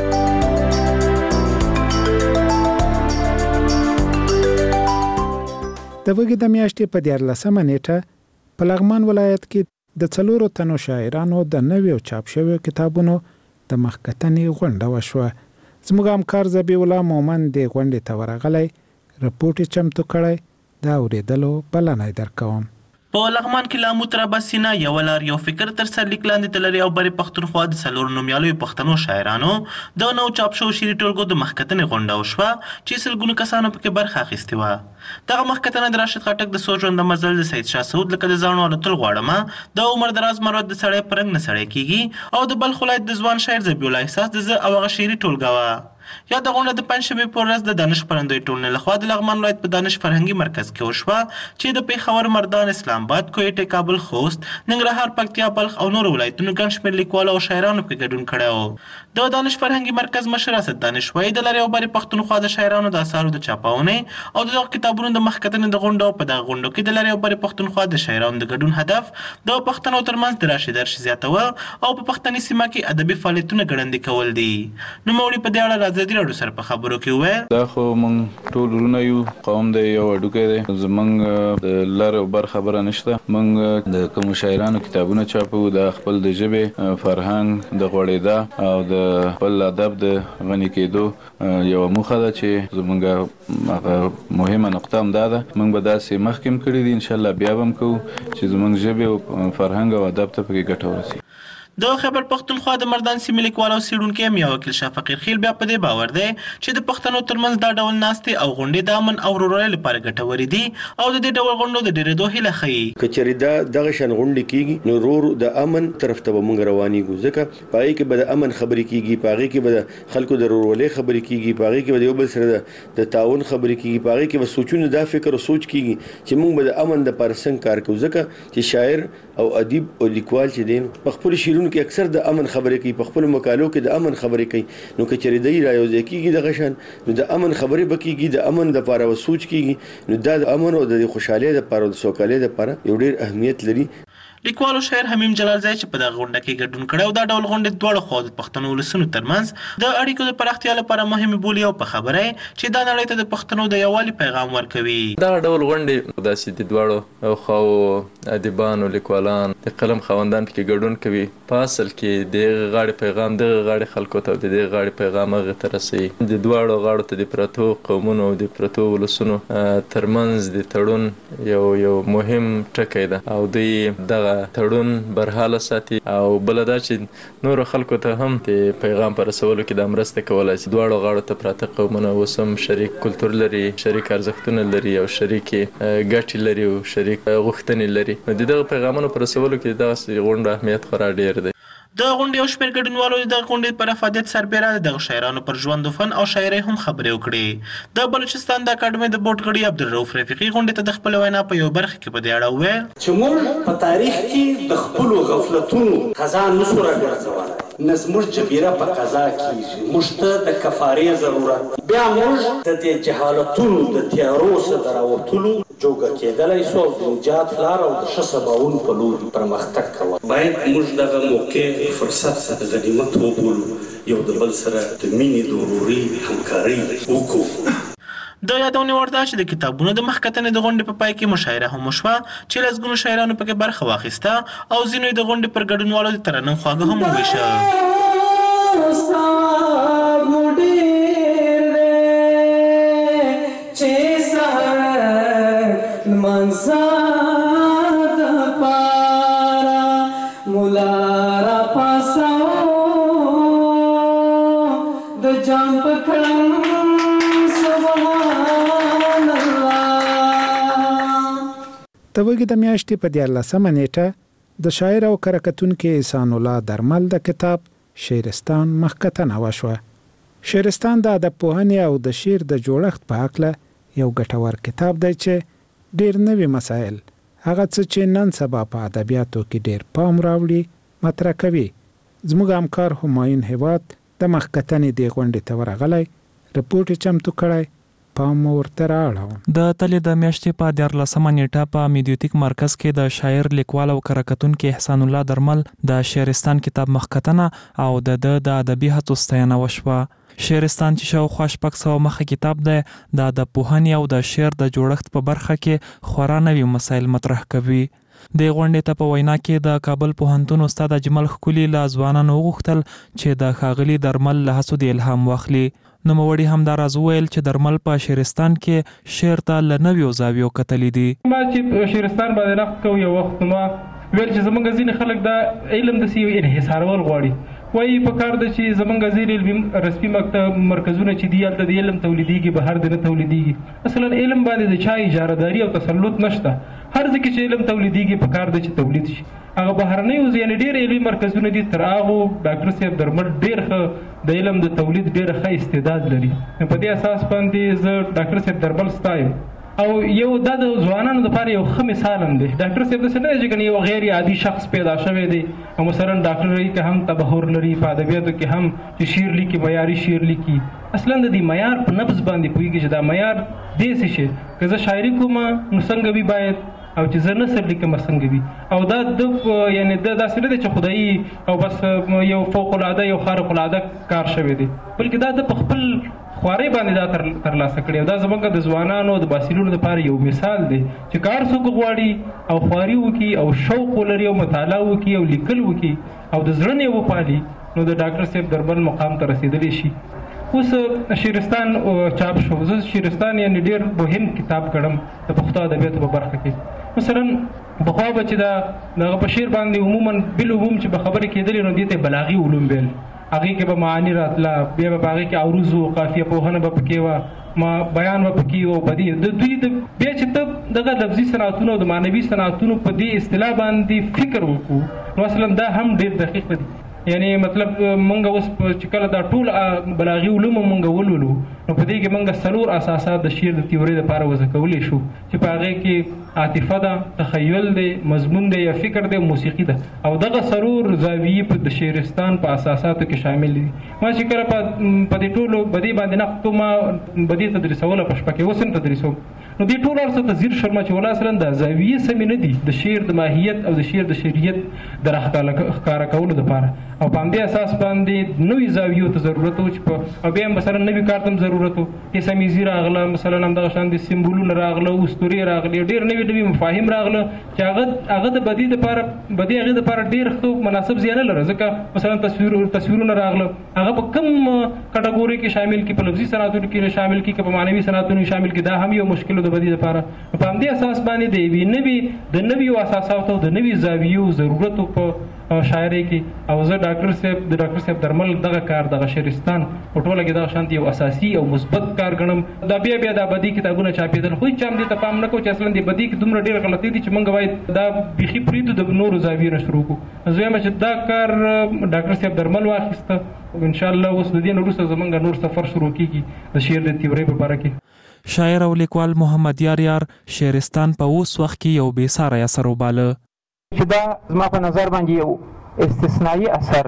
د وګړي د میاشتې په 14مه نیټه په لغمان ولایت کې د 4 تنو شاعرانو د نویو چاپ شویو کتابونو د مخکتنې غونډه وشوه. زموږ همکار ذبیح الله مومن د غونډې ته ورغلی رپورټ چمتو کړی دا اورېدلو بلنه درکوم. په لغمان کې لامو تر بسینا یو لار یو فکر تر سر لیک لاندې تلري او بری پښتونخوا د څلور نومیالو پښتنو شاعرانو د نو چاپ شو شعري ټولګو د مخکتنې غونډه وشوه چې سلګونو کسانو پکې برخه اخیستې وه. دغه مخکتنه د راشد خټک د سوچوند د مزل د سید شاه سعود لکه د ځانو الوتل غواړم د عمر دراز مراد د سړی پرنګ نه سړی کیږي او د بلخ ولایت د ځوان شاعر ذبیح الله احساس د او هغه شعري ټولګه وه. یا د غونډه د پنځشنبه په ورځ د دانش خپرندوی ټولنې لخوا د لغمان ولایت په دانش فرهنګي مرکز کې وشوه چې د پیښور، مردان، اسلام آباد، کوټه، کابل، خوست، ننګرهار، پکتیا، بلخ او نور ولایتونو ګڼ شمېر لیکوالو او شاعرانو پکې ګډون کړی و. د دانش فرهنګي مرکز مشر اسد دانش وایي د لارې او بری پښتونخوا د شاعرانو د اثارو د چاپونې او د کتابونو د مخکتنې د غونډو په دغه غونډو کې د لارې او بری پښتونخوا د شاعرانو د ګډون هدف د پښتنو ترمنځ د راشد درش زیاتول او په پښتني سیمه کې ادبي فعالیتونه ګړندي کول دي. نو موري په دې اړه ازادي راډیو سره خبرو کې وې دا خو مونږ ټول ورونه یو قوم دی یو اډوکې دی زمونږ د لار او بر خبره نشته. مونږ د کوم شاعرانو کتابونه چاپو د خپل د ژبې فرهنګ د غوړېدا او د خپل ادب د غني کېدو یو موخه ده چې زمونږ مهمه نقطه هم ده مونږ به داسې مخکې کړی دي ان شاء الله بیا هم کوو چې زمونږ ژبې او فرهنګ او ادب ته پکې ګټه ورسي. د خیبر پښتونخوا د مردان سیمې لیکوال او څېړونکی میا وکیل شاه فقیر خیل بیا په دې باور دی چې د پښتنو ترمنځ دا ډول ناستې او غونډې د امن او ورورولۍ لپاره ګټورې دي او د دې ډول غونډو د ډېرېدو هیله ښیي. که چېرې دغه شان غونډې کېږي نو ورو د امن طرف ته به موږ روانېږو ځکه په هغې کې به د امن خبرې کېږي په هغې کې به د خلکو د ورورولۍ خبرې کېږي په هغې کې به د یو بل سره د تعاون خبرې کېږي په هغې کې به سوچونه دا فکر او سوچ کېږي چې موږ به د امن دپاره څنګه کار کوو ځکه چې شاعر او ادیب او لیکوال چې دی په خپلو شعرونو کې اکثر د امن خبرې کوي په خپل مقالو کې د امن خبرې کوي نو که چېرې دی رايوځای کېږي دغه شان نو د امن خبرې به کېږي د امن دپاره به سوچ کېږي نو دا د امن او د خوشحالۍ دپاره او د سوکالۍ دپاره یو ډېر اهمیت لري. لیکوال او شاعر حمیم جلال زای چې په دغه غونډه کې ګډون کړی او دا ډول غونډې دواړو خواو د پښتنو ولسونو ترمنځ د اړیکو د پراختیا لپاره مهمې بولي او په خبره چې دا نړۍ ته د پښتنو د یووالي پیغام ورکوي. دغه ډول غونډې داسې د دواړو خواو ادیبان او لیکوالان د قلم خاوندان پکې ګډون کوي په اصل کې دغه غاړې پیغام دغه غاړې خلکو ته د دغه غاړې پیغام هغه ته رسوي. د دواړو غاړو ته د پرتو قومونو او د پرتو ولسونو ترمنځ د تړون یو مهم ټکی ده او دوی دغه تړون برحاله ساتي او بل دا چې نور خلکو ته هم د پیغام پر رسولو کې د مرسته کولای شي. دواړو غاړو ته پراته قومونه اوس هم شریک کلتور لري، شریک ارزښتونه لري او شریک ګټې لري او شریک غوښتنې لري. نو دغه پیغامونو پر رسولو کې دغه غونډه اهمیت خورا ډېر دی. د غونډې یو شمېر ګډونوالو د دغه غونډې پر افادیت سربېره د دغه شاعرانو پر ژوند و فن او شاعرۍ هم خبرې وکړې. د بلوچستان د اکاډمۍ د بورډ غړي عبدالرؤف رفیقي غونډې ته د خپل وینا په یو برخه کې په دې اړه وویل چې موږ په تاریخ کې د خپلو غفلتونو قضا نشو راګرځولی نه زموږ جبیره په قضا کېږي. موږ ته د کفارې ضرورت بیا موږ د دې جهالتونو د تیارو څخه د راوتلو جوګه کېدلی سو او د نجات لار او د ښه سباوون په لور پرمختګ کوه. باید موږ دغه موقع فرصت د غنیمت وبولو، یو د بل سره د مینې د ورورۍ همکارۍ وکړو. د یادونې وړ ده چې د کتابونو د مخکتنې د غونډې په پای کې مشاعره هم وشوه چې لسګونو شاعرانو پکې برخه واخیسته او ځینو د غونډې پر ګډونوالو د ترنم خواږه هم وویشه. د وګړي د میاشتې په 14 نیټه د شاعر او کرکټونکو احسان الله درمل د کتاب شعرستان مخکتنه وشوه. شعرستان د ادب پوهنې او د شعر د جوړښت په اړه یو ګټور کتاب دی چې ډېر نوي مسایل هغه څه چې نن سبا په ادبیاتو کې ډېر پام راوړي مطرح کوي. زموږ همکار همایون هیواد د مخکتنې د غونډې ته ورغلی رپورټ چمتو کړی. د تلې د میاشتې په 14 نیټه په میډیوتیک مرکز کې د شاعر لیکوال او کرکټونکو احسان الله درمل د شعرستان کتاب مخکتنه او د ادبي هڅو ستاینه وشوه. شعرستان چې شاوخوا 600 مخه کتاب دی د ادب پوهنې او د شعر د جوړښت په برخه کې خورا نوي مسایل مطرح کوي. د غونډې ته په وینا کې د کابل پوهنتون استاد اجمل خکولی له ځوانانو وغوښتل چې د ښاغلي درمل له هڅو د الهام واخلي. نوموړي هم دا راز وویل چې درمل په شعرستان کې شعر ته له نویو زاویو کتلی دي. ما چې شعرستان باندې نقد کوم یو وخت ما ویل چې زمونږ ځینې خلک دا علم د سیو انحصارول غواړي، وایي په کار ده چې زمونږ ځینې علمي رسمي مکتب مرکزونه چې دي هلته د علم تولیدیږي، بهر د نه تولیدیږي. اصلا علم باندې د چا اجارهداري او تسلط نشته. هر ځکه چې علم تولیدیږي په کار ده چې تولید شي. هغه بهرنیو یعنې ډېر علمي مرکزونه دي، تر هغو ډاکټر صاحب درمل ډېر ښه د علم د تولید ډېر ښه استعداد لري. په دې اساس باندې زه ډاکټر صاحب درمل ستایم او یو دا د ځوانانو لپاره یو ښه مثال هم دی. ډاکټر صاحب داسې نه دی چې یو غیر عادي شخص پیدا شوی دی او مثلا ډاکټرۍ کې هم تبحر لري، په ادبیاتو کې هم چې شعر لیکي، معیاري شعر لیکي. اصلا د دې معیار په نبض باندې پوهېږي چې دا معیار داسې شي که زه شاعري کوم نو څنګه وي باید او چې زه نثر لیکم څنګه وي. او دا یعنی داسې نه دی چې خدایي او بس یو فوق العاده یو خارق العاده کار شوی دی، بلکې دا د په خپل خوارۍ باندې دا ترلاسه کړی. او دا زموږ د ځوانانو د باسیلونو لپاره یو مثال دی چې کار څوک غواړي او خواري وکړي او شوق ولري او مطالعه وکړي او لیکل وکړي او د زړه نه وپالي نو د ډاکټر صاحب درمل مقام ته رسېدلی شي. اوس شعرستان چاپ شو. زه شعرستان یعنې ډېر مهم کتاب کړم د پښتو ادبیاتو په برخه کې. مثلا پخوا به چې دغه په شعر باندې عموما بالعموم چې به خبرې کېدلې نو دې ته بلاغي علوم ویل، هغې کې به معاني راتله، بیا به په هغې کې عروض و، قافیه پوهنه به پکې وه، بیان به پکې و، بدیع د دوی بیا چې ته دغه لفظي صنعتونو او د معنوي صنعتونو په دې اصطلاح باندې فکر وکړو نو اصلا دا هم ډېر دقیق دی. یعنی مطلب مونږ اوس چې کله دا ټول بلاغي علوم مونږ ولولو نو په دې کې مونږ 4 اساسات د شعر د تیورۍ لپاره وضع کولی شو چې په هغې کې عاطفه ده، تخیل دی، مضمون دی یا فکر دی، موسیقي ده. او دغه 4 زاویې په د شعرستان په اساساتو کې شامل دي. ما چې کله په دې ټولو بدیع باندې نقد کوم، بدیع تدریسوله په شپه کې اوس هم تدریسوم، نو دې ټول هر څه ته ځیر شم چې ولا اصلا دا زاویې سمې نه دي د شعر د ماهیت او د شعر د شریعت د راښکاره کولو دپاره. او په همدې اساس باندې نوې زاویو ته ضرورت و چې او بیا هم مثلا نوي کار ته هم ضرورت و. اسامیزي راغله، مثلا همدغه شان د سمبولونه راغله، اسطورې راغلې، ډېر نوي مفاهیم راغله چې هغه د بدیع دپاره هغې دپاره ډېر ښه مناسب ځای نه لره. ځکه مثلا تصویرونه راغله، هغه په کوم کټګورۍ کې شامل کړي، په لفظي صنعتونو کې شامل کړي که په معنوي صنعتونو کې شامل کړي، دا هم یو مشکل د بدیع دپاره. په همدې اساس باندې د یوې نویو اساساتو او د نوي زاویو ضرورت په شاعرۍ کې. او زه د ډاکټر صاحب درمل دغه کار دغه شعرستان په ټوله کې دغه شانتي یو اساسي او مثبت کار ګڼم. دا بیا دا بدیع کتابونه چاپېدل خو هېڅ چا هم دې ته پام نه کوو چې اصلا د بدیع کې دومره ډېر غلطۍ دي چې موږ باید دا بیخي پرېږدو، د نورو زاویو نه شروع کړو. زه وایم چې دا کار ډاکټر صاحب درمل واخیسته او انشاءالله اوس د دې نه وروسته زموږ نور سفر شروع کېږي د شعر د تیورۍ په باره کې. شاعر او لیکوال محمد یار شعرستان په اوس وخت کې یو بېساری اثر وباله چې دا زما په نظر باندې یو استثنایی اثر دی.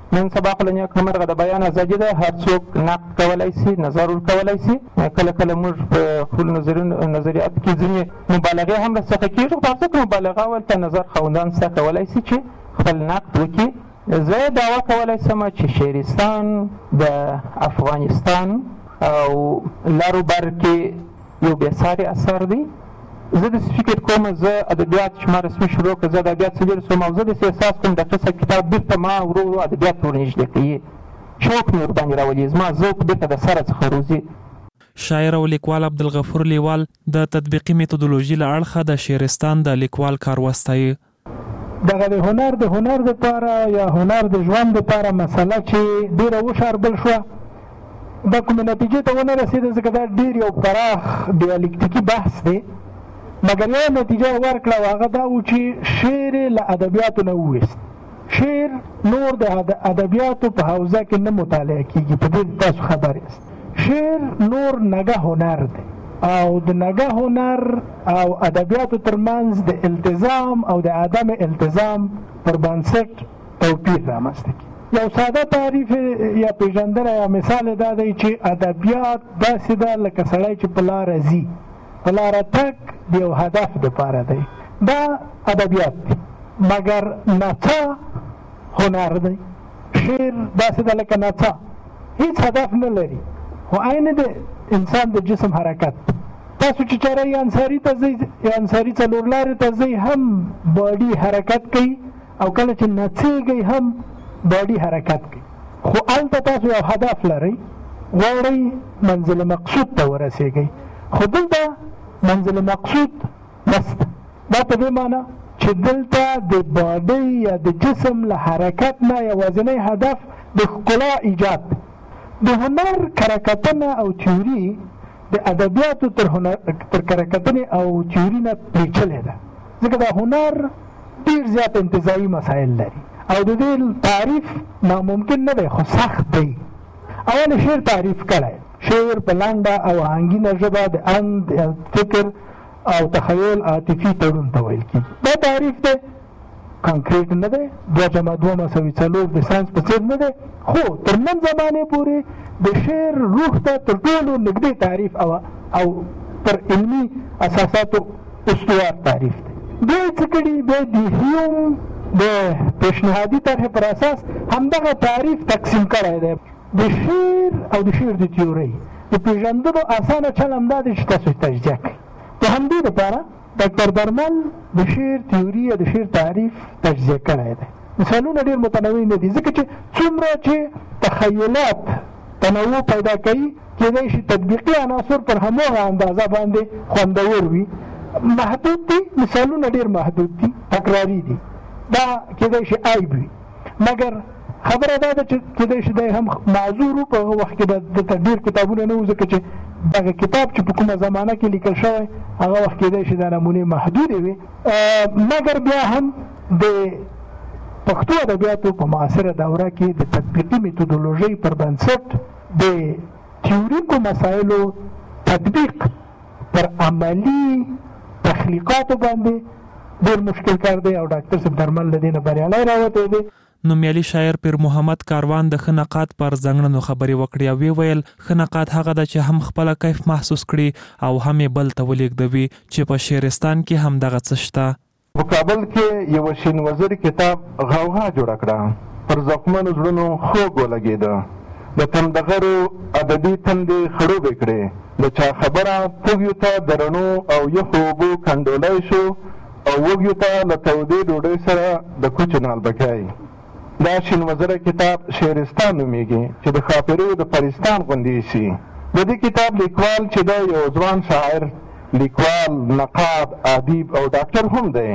نن سبا خو له نیکمرغه د بیان ازادي ده، هر څوک نقد کولی سي، نظر ورکولی سي. کله کله موږ په خپلو نظریاتو کې ځینې مبالغې هم راڅخه کېږي، خو هر څوک مبالغه ولته نظر خاوندان ستا کولی سي چې خپل نقد وکړي. زه دعوه کولی سم چې شعرستان د افغانستان او لر و بر کې یو بېساري اثر دی. زه داسې فکر کوم زه ادبیات چې ما رسمي شروع کړه، زه ادبیات څه ډېر سوم او زه داسې احساس کوم د قصه کتاب بېرته ما ورو ورو ادبیات ته ورنږدې کوي، شوق مې ورباندې راولي، زما ذوق بېرته د سره څخه روزي. شاعر او لیکوال عبدالغفور لیوال د تطبیقي میتودولوژي له اړخه د شعرستان د لیکوال کار وستایي. دغه د هنر دپاره یا هنر د ژوند دپاره مسله چې ډېره وشاربل شوه، دا کومې نتیجې ته ونه رسېده، ځکه دا ډېر یو پراخ ډیالکتیکي بحث دی. مګر یوه نتیجه ورکړه او هغه دا و چې شعر یې له ادبیاتو نه وویست. شعر نور د ادبیاتو په حوزه کې نه مطالعه کېږي، په دې تاسو خبر یاست. شعر نور نګه هنر دی او د نګه هنر او ادبیاتو ترمنځ د التزام او د عدم التزام پر بنسټ توپیر رامنځته کړي. یو ساده تعریف یا پیژندنه یا مثال دا دی چې ادبیات داسې ده لکه سړی چې په لاره ځي، په لاره تګ د یو هدف دپاره دی، دا ادبیات دی. مګر نڅا هنر دی. شعر داسې ده لکه نڅا، هیڅ هدف نه لري، خو عین د انسان د جسم حرکت. تاسو چې چېرې یا انصاري ته ځئ، یا انصاري څلورلارې ته ځئ، هم باډي حرکت کوي او کله چې نڅېږئ هم باډي حرکت کوي، خو هلته تاسو یو هدف لرئ، غواړئ منزل مقصود ته ورسېږئ. خو دلته منزل مقصود نشته. دا په دې معنی چې دلته د باډۍ یا د جسم له حرکت نه یوازینی هدف د ښکلا ایجاد. د هنر کرکتنه او تیوري د ادبیاتو تر کرکتنې او تیوري نه پیچلې ده، ځکه دا هنر ډېر زیات انتزاعي مسایل لري او د دې تعریف ناممکن نه دی، خو سخت دی. اول شعر تعریف کړی، شعر په لنډه او آهنګینه ژبه د اند، فکر او تخیل عاطفي تړون ته ویل کېږي. دا تعریف دی کانکریټ نه دی، 2+2=4 د ساینس په څېر نه دی، خو تر نن زمانې پورې د شعر روح ته تر ټولو نږدې تعریف او پر علمي اساساتو استوار تعریف دی. بیا یې څه کړي، بیا د هیوم د پیشنهادي طرحې پر اساس همدغه تعریف تقسیم کړی دی. د شعر او د شعر د تیورۍ د پېژندلو اسانه چل همدا دی چې تاسو تجزیه کړئ. د همدې دپاره ډاکټر درمل د شعر تیوري یا د شعر تعریف تجزیه کړی دی. مثالونه ډېر متنوع نه دي، ځکه چې څومره چې تخیلات تنوع پیدا کوي، کېدای شي تطبیقي عناصر پر هماغه اندازه باندې خوندور وي. محدود دي، مثالونه ډېر محدود دي، تکراري دي، دا کېدای شي عیب وي. مګر خبره دا ده چې کېدای شي دی هم معذور و، په هغه وخت کې دلته ډېر کتابونه نه وو، ځکه چې دغه کتاب چې په کومه زمانه کې لیکل شوی هغه وخت کېدای شي دا نمونې محدودې وي. مګر بیا هم د پښتو ادبیاتو په معاصره دوره کې د تطبیقي میتودولوژۍ پر بنسټ د تیوریکو مسایلو تطبیق پر عملي تخلیقاتو باندې ډېر مشکل کار دی او ډاکټر صاحب درمل له دې نه بریالی راوتی دی. نومیالي شاعر پیر محمد کاروان د ښه نقاد پر ځانګړنو خبرې وکړې او ویل ښه نقاد هغه ده چې هم خپله کیف محسوس کړي او هم یې بل ته ولېږدوي چې په شعرستان کې همدغه څه شته. په کابل کې یوه شین وزري کتاب غوغا جوړه کړه، پر زخمنو زړونو خوږ ولګېده، د تندغرو ادبي تندې خړوبې کړې، د چا خبره تږیو ته د رڼو او یخو اوبو کنډولی شو او وږیو ته له تودې ډوډۍ سره د کوچو نالبکی. دا شین وزره کتاب شعرستان نومیږي چې د ښاپیریو د پرستان غوندې شي. د دې کتاب لیکوال چې دی یو ځوان شاعر، لیکوال، نقاد، ادیب او ډاکټر هم دی.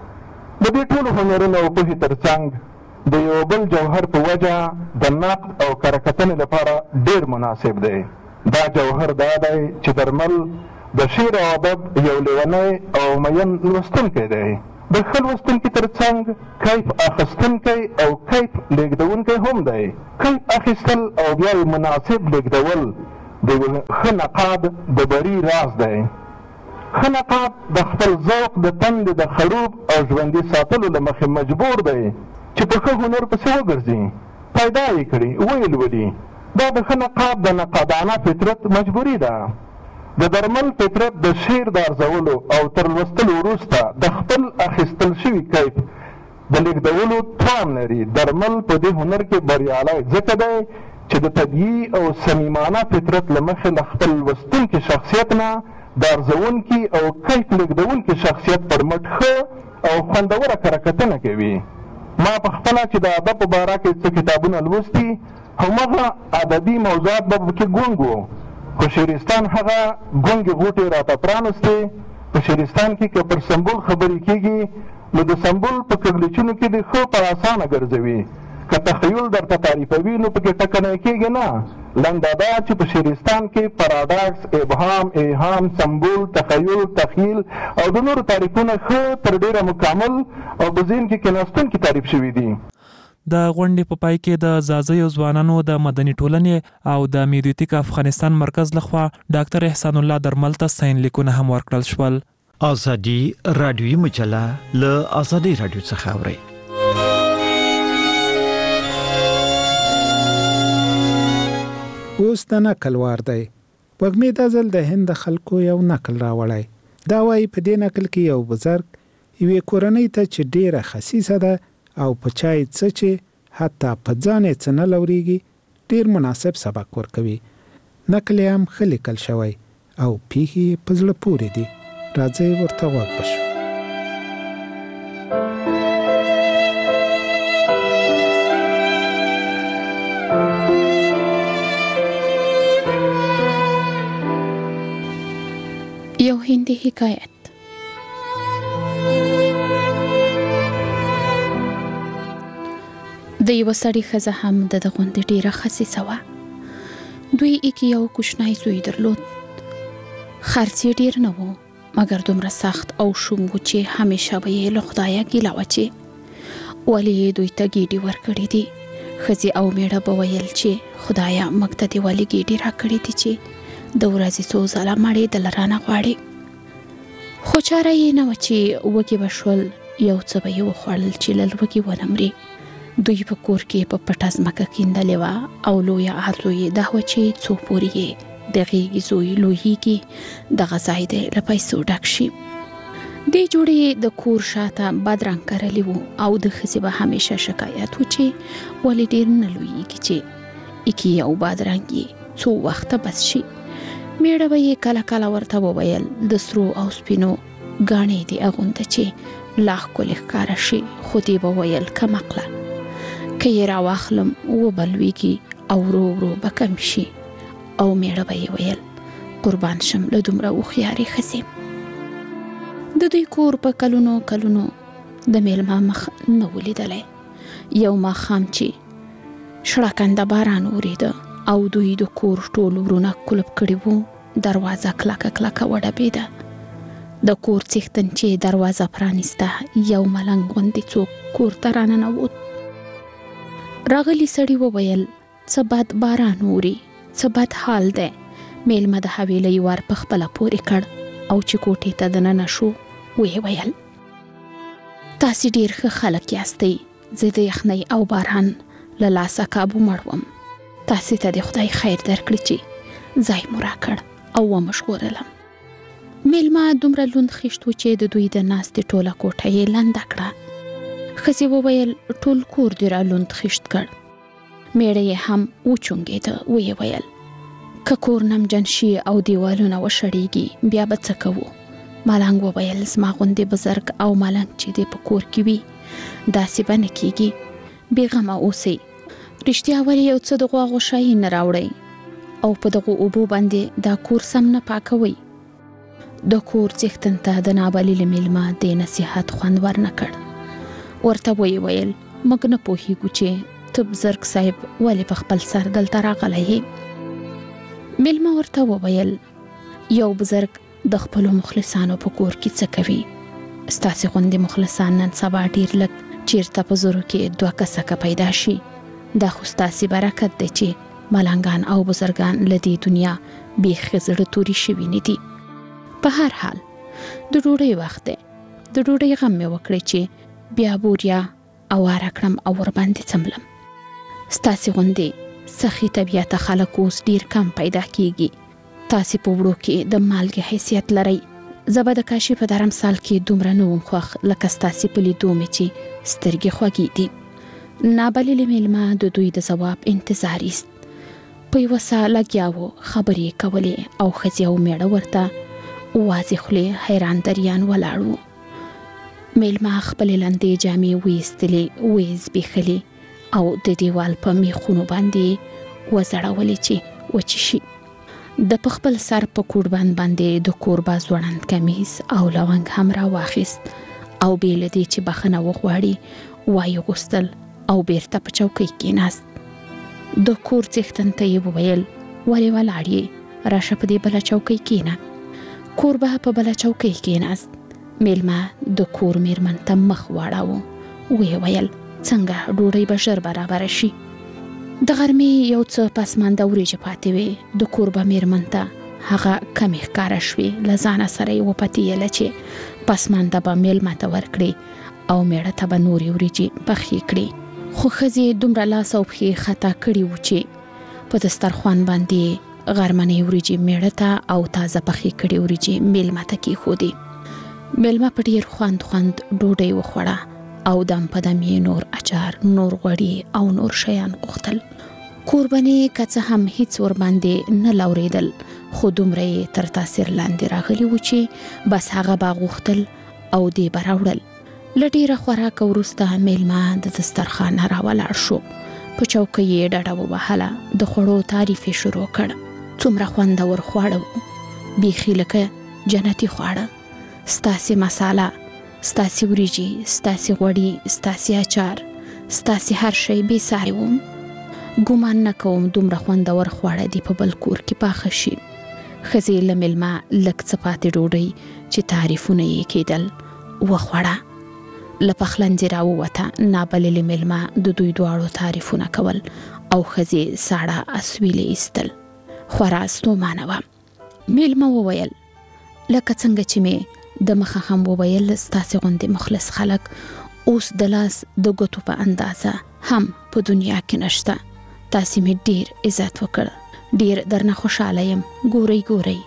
د دې ټولو هنرونو او پوهې تر څنګ د یو بل جوهر په وجه د نقد او کرکتنې لپاره ډېر مناسب دی. دا جوهر دا دی چې درمل د شعر او ادب یو لیونی او مین لوستونکی دی. د ښه لوستونکي تر څنګ کیف اخیستونکی او کیف لیږدونکی هم دی. کیف اخیستل او بیا یې مناسب لیږدول د ښه نقاد د بری راز دی. ښه نقاد د خپل ذوق د تندې د خړوب او ژوندي ساتلو له مخې مجبور دی چې په ښه هنر پسې وګرځي، پیدا یې کړي ویې لولي. دا د ښه نقاب د نقادانه فطرت مجبوري ده. د درمل فطرت د شعر د ارزولو او تر لوستلو وروسته د خپل اخیستل شوي کیف د لیږدولو توان لري. درمل په دې هنر کې بریالی ځکه دی چې د طبیعي او صمیمانه فطرت له مخې له خپل لوستونکي شخصیت نه د ارزونکي او کیف لیږدونکي شخصیت پر مټ ښه او خوندوره کره کوي. ما په خپله چې د ادب په باره کې څه کتابونه لوستي همغه ادبي موضوعات به پکې ګونګ وو، خو شعرستان هغه ګونګې غوټې راته پرانستې. په شعرستان کې که پر سمبول خبرې کېږي نو د سمبول په کږلچونو کې د ښه په اسانه ګرځوي. که تخیل درته تعریفوي نو پکې ټکنی کېږي نه. لنډه دا چې په شعرستان کې پاراډاکس، ابهام، ایهام، سمبول، تخیل، تخیل او د نورو تعریفونه ښه تر ډېره مکمل او په ذهن کې کېناستونکي تعریف شوي دي. د غونډې په پای کې د زازیو ځوانانو د مدني ټولنې او د میډیوتیک افغانستان مرکز لخوا ډاکټر احسان الله درمل ته ساين لیکونه هم ورکړل شول. ازادي رادیوي مجله له ازادي رادیو څخه اوري. اوس د نقل وار دی. وګمې د ځل د هند خلکو یو نقل راوړی. دا وايي په دې نقل کې یو بزرګ یوې کورنۍ ته چې ډېره خسیسه ده او په چای څه چې حتی په ځان یې څه نه لورېږي ډېر مناسب سبق ورکوي. نقل یې هم ښه لیکل شوی او پیښې یې په زړه پورې دي. راځئ ورته غوږ بشو. یو هندي حکایت. د یو سړي ښځه هم د غوندې ډیره خسیسه وه. دوی یې یو کوچنی زوی درلود. خرڅ یې ډیر نه و مګر دومره سخت او شوم و چې همیشه به یې له خدایه ګیله وچې. ولې یې دوی ته ګیډې ورکړې دي. ښځې او میړه به ویل چې خدایه موږ ته دې ولې ګیډې راکړې دي چې د ورځې څو ځله مړېدل رانه غواړې. خو چاره یې نه وه چې وږي به شول یو څه به یې وخوړل چې له لوږې ونه مري. دوی په کور کې په پټه ځمکه کیندلې وه او لویه آرزو یې دا وه چې څو پورې یې د غېږې زوی لویېږي دغه ځای دی له پیسو ډک شي. دې جوړې د کور شاته بادرنګ کرلی و او د ښځې به همیشه شکایت و چې ولې ډېر نه لویېږي چې ایکې یو بادرنګ یې څو وخته بس شي. میړه به یې کله کله ورته وویل د سرو او سپینو ګاڼې دې اغونده چې لا ښکلې ښکاره شي. خو دې به ویل کمقله که یې راواخلم وبه لویږي او ورو ورو به کم شي. او میړه به یې ویل قربان شم له دومره هوښیارې ښځې. د دوی کور په کلونو کلونو د میلمه مخ نه و لیدلی. یو ماښام چې شړکنده باران وریده او دوی د کور ټول ورونه کلب کړي وو دروازه کلکه کلکه وډبېده. د کور څښتن چې دروازه پرانیسته یو ملنګ غوندې څوک کور ته راننوت. راغلی سړي وویل څه بد باران اوري، څه بد حال دی. میلمه د حویلۍ ور په خپله پورې کړ او چې کوټې ته دننه شو ویې ویل تاسې ډېر ښه خلک یاستئ. زه د یخنۍ او باران له لاسه کابو مړ وم. تاسې ته د خدای خیر درکړي چې ځای مو راکړ او ومه ژغورلم. میلمه دومره لوند خیشت و چې د دوی د ناستې ټوله کوټه یې لنده کړه. ښځې وویل ټول کور دې را لوند خیشت کړ. میړه یې هم وچونګېده. ویې ویل که کور نمجن شي او دیوالونه وشړېږي بیا به څه کوو؟ ملنګ وویل زما غوندې بزرګ او ملنګ چې دې په کور کې وي داسې به نه کېږي. بېغمه اوسئ. رښتیا ولې یو څه د غوا غوښایي نه راوړئ او په دغو اوبو باندې دا کور سم نه پاکوئ. د کور څښتن ته د نابللې میلمه دې نصیحت خوند ورنه کړ. ورته ویې ویل موږ نه پوهېږو چې ته بزرګ صاحب ولې په خپل سر دلته راغلی یې. میلمه ورته وویل یو بزرګ د خپلو مخلصانو په کور کې څه کوي؟ ستاسې غوندې مخلصان نن سبا ډېر لږ چیرته په زرو کې 2 کسکه پیدا شي. دا خو ستاسې برکت دی چې ملنګان او بزرګان له دې دنیا بیخي زړه توري شوي نه دي. په هر حال د ډوډۍ وخت دی. د ډوډۍ غم مې وکړی چې بیا بوریا اواره کړم او ورباندې څملم. ستاسې غوندې سخي طبیعته خلک اوس ډیر کم پیدا کیږي. تاسې په وړو کې د مالګې حیثیت لرئ. زه به د کاشي په درم سال کې دومره نه وم خوښ لکه ستاسې په لیدو مې چې سترګې خوږې دي. نابللې میلمه د دوی د ځواب انتظار ایست. په یوه سا لګیا و، خبرې کولې او ښځې او میړه ورته وازې خولې حیران دریان ولاړ وو. میلمه خپلې لندې جامې ویستلې، ویې زبېښلې او د دیوال په میخونو باندې وزړولې چې وچې شي. د پخپل سر په کوډبند باندې د کوربا ځوړند کمیز او لونګ هم را واخیست او بې له دې چې بخښنه وغواړي وایې غوستل او بیرته په چوکۍ کېناست. د کور څښتن ته یې وویل ولې ولاړ یې، راشه په دې بله چوکۍ کېنه. کوربا په بله چوکۍ کېناست. میلمه د کور میرمن ته مخ واړاوه. ویې ویل څنګه ډوډۍ به ژر برابره شي. د غرمې یو څه پسمانده وریجې پاتې وې. د کوربه میرمن ته هغه کمې ښکاره شوې. له ځانه سره یې وپتېیله چې پسمانده به میلمه ته ورکړي او میړه ته به نورې وریجې پخې کړي. خو ښځې دومره لاس او پښې خطا کړي وو چې په دسترخوان باندې غرمنۍ وریجې میړه ته او تازه پخې کړي وریجې میلمه ته کېښودې. میلمه په ډېر خوند ډوډۍ وخوړه او دم په دم یې نور اچار، نور غوړي او نور شیان غوښتل. کوربنې که څه هم هیڅ ورباندې نه لورېدل، خو دومره یې تر تاثیر لاندې راغلي وو چې بس هغه به غوښتل او دې به راوړل. له ډېره خوراکه وروسته میلمه د دسترخوان راولاړ شو. په چوکۍ یې ډډه ووهله، د خوړو تعریف یې شروع کړ. څومره خوندور خواړه وو، بیخي لکه جنتي خواړه. ستاسې مساله، ستاسې وریجې، ستاسې غوړي، ستاسې اچار، ستاسې هر شی بې ساري وم. ګومان نه کوم دومره خوندور خواړه دې په بل کور کې پاخه شي. ښځې له میلمه لږ څه پاتې ډوډۍ چې تعریفونه یې کېدل وخوړه. له پخلنځي راووته. نابللې میلمه د دوی دواړو تعریفونه کول او ښځې ساړه اسویلې ایستل. خورا ستومانه وه. میلمه وویل لکه څنګه چې مې د مخه هم وویل، ستاسې غوندې مخلص خلک اوس د لاس د ګوتو په اندازه هم په دنیا کې نشته. تاسې مې ډېر عزت وکړ، ډېر درنه خوشحاله یم. ګورئ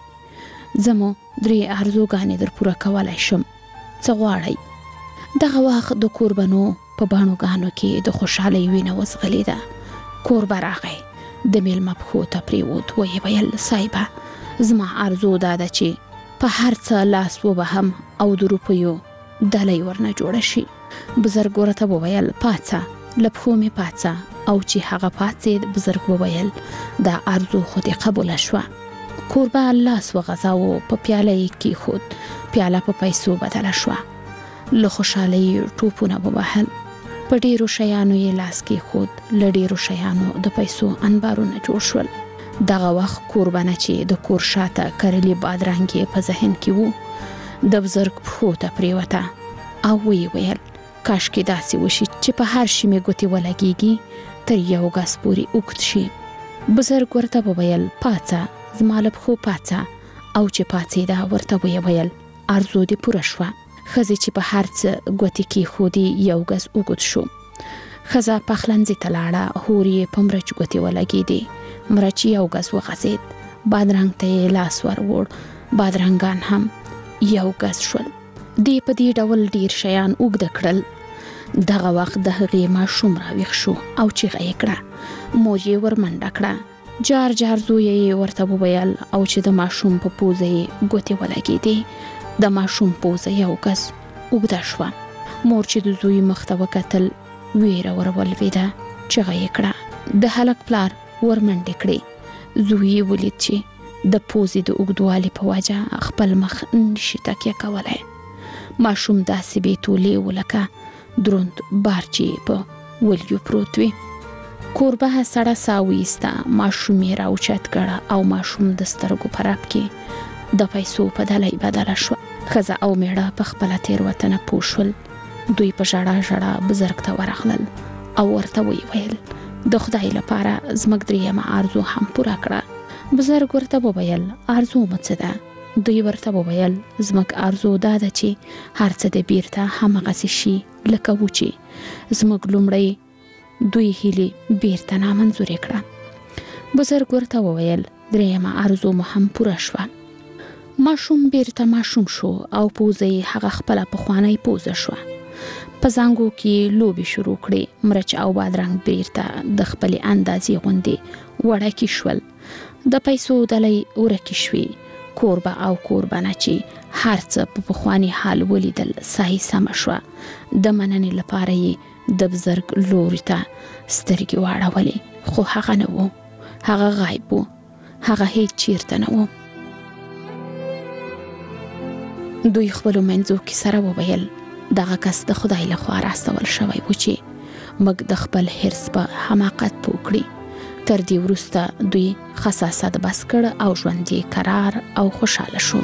زه مو 3 آرزوګانې در پوره کولی شم. څه غواړئ؟ دغه وخت د کوربنو په باڼوګانو کې د خوشحالۍ وینه وځغلېده. کوربه راغی، د میلمه پښو ته پرېوت. ویې ویل صاحبه، زما آرزو دا ده چې په هر څه لاس ووهم او د روپیو ډلۍ ورنه جوړه شي. بزرګ ورته وویل پاڅه، له پښو مې پاڅه. او چې هغه پاڅېد، بزرګ وویل دا آرزو خو دې قبوله شوه. کوربه لاس وغځاوه، په پیاله یې کېښود. پیاله په پیسو بدله شوه. له خوشحالۍ ټوپونه ووهل. په ډېرو شیانو یې لاس کېښود. له ډېرو شیانو د پیسو انبارونه جوړ شول. دغه وخت کوربنه چې د کور شاته کرلي بادرنګ یې په ذهن کې وو، د بزرګ پښو ته پرېوته او ویې ویل کاشکې داسې وشي چې په هر شي مې ګوتې ولګېږي تر یو ګز پورې اوږد شي. بزرګ ورته وویل پاڅه، زما له پښو پاڅه. او چې پاڅېده، ورته ویې ویل آرزو دې پوره شوه. ښځې چې په هر څه ګوتې کېښودې، یو ګز اوږد شو. ښځه پخلنځي ته لاړه، هور یې په مرچ ګوتې ولګېدې. مرچ یو ګز وغځېد. بادرنګ ته یې لاس وروړ، بادرنګان هم یو ګز شول. دې په دې ډول ډیر شیان اوږده کړل. دغه وخت د هغې ماشوم راویښ شو او چیغه یې کړه. مور یې ورمنډه کړه. جار جار زوی یې ورته وویل او چې د ماشوم په پوزه یې ګوتې ولګېدې. د ماشوم پوزه یو ګز اوږده شوه. مور چې د زوی مخ ته وکتل، ویره ورولوېده. چیغه یې کړه. د هلک پلار ورمنډې کړې. زوی یې ولید چې د پوزې د اوږدوالي په وجه خپل مخ نشي تکیه کولی. ماشوم داسې بې تولې و لکه دروند بار چې په ولیو پروت وي. کوربه سړه ساه وایسته. ماشوم یې راوچت کړه او ماشوم د سترګو په رپ کې د پیسو په ډلۍ بدله شوه. ښځه او میړه په خپله تېروتنه پوه شول. دوی په ژړا ژړا بزرګ ته ورغلل او ورته ویې ویل د خدای لپاره زموږ 3مه آرزو هم پوره کړه. بزرګ ورته وویل آرزو مو څه ده؟ دوی ورته وویل زموږ آرزو دا ده چې هر څه د بیرته همغسې شي لکه و چې زموږ لومړی دوی هیلې بیرته نامنظورې کړه. بزرګ ورته وویل درېیمه ارزو مو هم پوره شوه. ماشوم بیرته ماشوم شو او پوزه یې هغه خپله پخوانی پوزه شوه. په زانګو کې لوبې شروع کړې. مرچ او بادرنګ بیرته د خپلې اندازې غوندې وړکې شول. د پیسو ډلې ورکې شوې. کوربه او کوربنه چې هر څه په پخواني حال ولیدل صحیح سمه شوه. د مننې لپاره یې د بزرګ لوري ته سترګې واړولې، خو هغه نه و. هغه غایب و. هغه هیڅ چیرته نه و. دوی خپلو منځو کې سره وویل دغه کس د خدای لخوا راستول شوی و چې موږ د خپل حرص په حماقت پوه کړي. تر دې وروسته دوی خصاصت بس کړ او ژوند یې قرار او خوشحاله شو.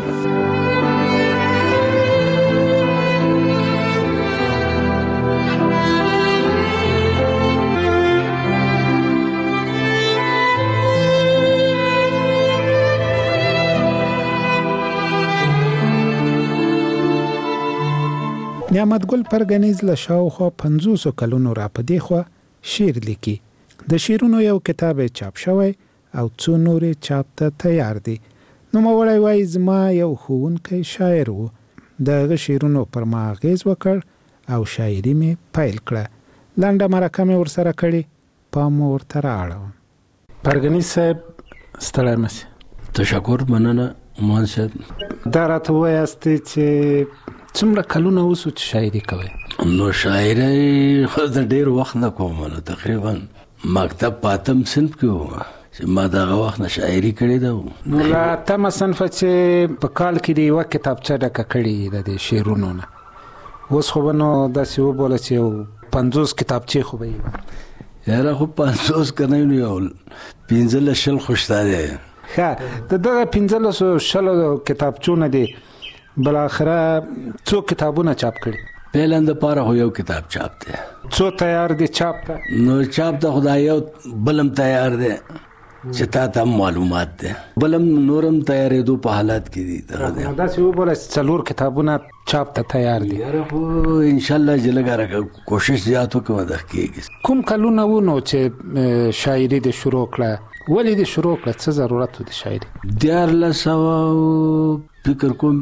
نعمت ګل پرګنیز له شاوخوا 500 کلونو را پدې خوا شعر لیکي. د شعرونو یو کتاب چاپ شوی او څو نورې چاپ ته تیار دي. نو مولای وای زما یو ښوونکی شاعر و. دغه شعرونو پر ما اغیز وکړ او شاعري مې پیل کړه. لنډه مرکه مې ورسره کړې، پام ورته رااړوم. پرګنیز صاحب ستړی مشې. تشکر، مننه مان صاحب. دا راته وایاست چې څومره کلونه اوسو چې شاعري کوي؟ نو شاعري خو د ډېر وخت نه کوم. نو تقریبا مکتب پاتم صنف کې وم چې ما دغه وخت نه شاعري کړې ده. نو لا تمه صنف چې په کال کې د یوه کتابچه ډکه کړې د شعرونو نه، اوس خو به نو داسې وبوله چې یو 50 کتابچې خو به یې. یاره خو 500 که نه وي، یو 15 خو شته دی. ښه، د دغه 15 کتابچو نه دی بالاخره څو کتابونه چاپ کړي؟ فعلا د پاره خو یو کتاب چاپ دی. څو تیار دي چاپ ته؟ نو چاپ ته خدای یو بلم تیار دی چې تا ته معلومات دی، بلم نورم تیارېدو په حالات کې دي. داسې وبوله چې 4 کتابونه چاپ ته تیار دي. خو انشاءالله چې لږه کوشش زیات وکړم دغه کېږي. کوم کلونه و نو چې شاعري دې شروع کړه؟ ولې دې شروع کړه؟ څه ضرورت و د شاعري؟ 1400 فکر کوم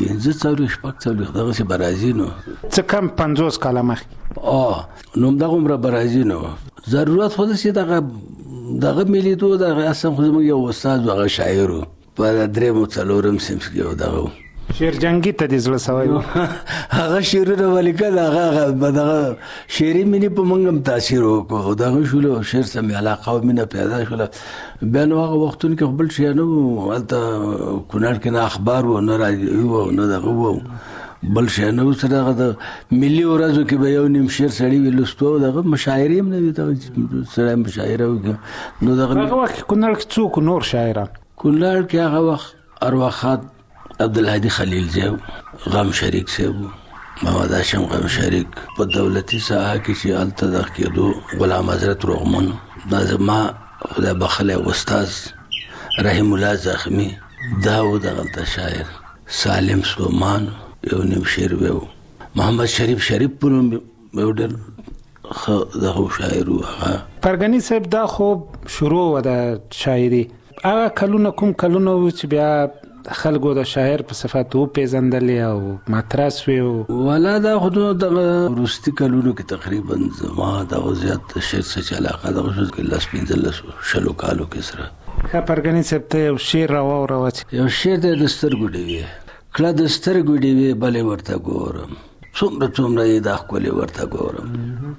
15 دغسې برازي نو. څه کم 50 کاله مخکې؟ نو همدغه عمره برازي نو. ضرورت خو داسې دغه میلیدو دغه اصلا خو زموږ یو استاد و، هغه شاعر و، په 3-4 صنف کې و. دغه شعر جنګي ته دې زړه سوی و؟ هغه شعرونه ولیکل، هغه دغه شعري مینې په موږ هم تاثیر وکړو. دغه شولو شعر سره مې علاقه او مینه پیدا شوله. بیا نو هغه وختونو کې خو بل شی نه و، هلته کونړ کې نه اخبار و، نه راډیو و، نه دغه و، بل شی نه و. سره هغه د ملي ورځو کې به یو نیم شعر سړي وي لوستو. دغه مشاعرې هم نه وي، دغه سړی مشاعره وکړي. نو هغه وخت کونړ کې څوک نور شاعران؟ کونړ کې هغه وخت ارواخات عبدالهادي خلیل صاحب، غم شریک صاحب، محمد هاشم غم شریک. په دولتي ساحه کې چې هلته دغه کېدو غلام حضرت رغمن، دا زما خدای بخلی استاذ رحیم الله زخمی، دا و دغلته شاعر. سالم سومان یو نیم شعر ویو. محمد شریف په نوم یو ډېر ښه دغه شاعر و. پرګنی صاحب دا خو شروع و د شاعري. هغه کلونه کوم کلونه و چې بیا خلکو د شاعر په صفت وپېژندلې او مطرح سوې؟ والا دا خو دغه وروستي کلونو کې تقریبا زما دغه زیات شعر څه چې علاقه دغه شو کې 15 کالو کې سره. ښه پرګنی صاحب ته یو شعر راواوروه. یو شعر دی د سترګو ډیوې. کله د سترګو ډیوې بلې ورته ګورم، څومره یې دا ښکلې ورته ګورم.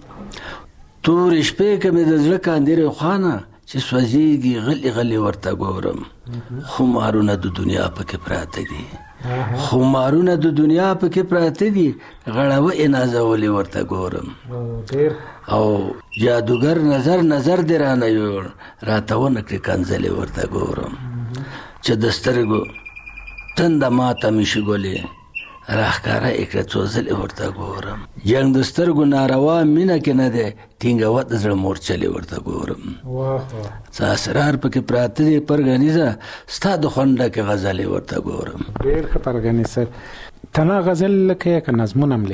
تورې شپې که مې د زړه کاندېرې خوانه چې سوځېږي غلې غلې ورته ګورم. خمارونه د دنیا پکې پراته دي، خمارونه د دنیا پکې پراته دي، غړوه نازولې ورته ګورم. او جادوګر نظر دې رانه یوړ، راته ونه کړې کنځلې ورته ګورم. چې د سترګو تنده ماته مې شګولې، راښکاره یې کړه څو ځلې ورته ګورم. جنګ د سترګو ناروا مینه کې نه دی، ټینګوه د زړه مورچلې ورته ګورم. څه اسرار پکې پراته دي پرګنیزه، ستا د خونډه کې غزلې ورته ګورم. ډېر ښه پرګنی صاحب. تنها غزل لیکئ که نظمونه هم لیکئ؟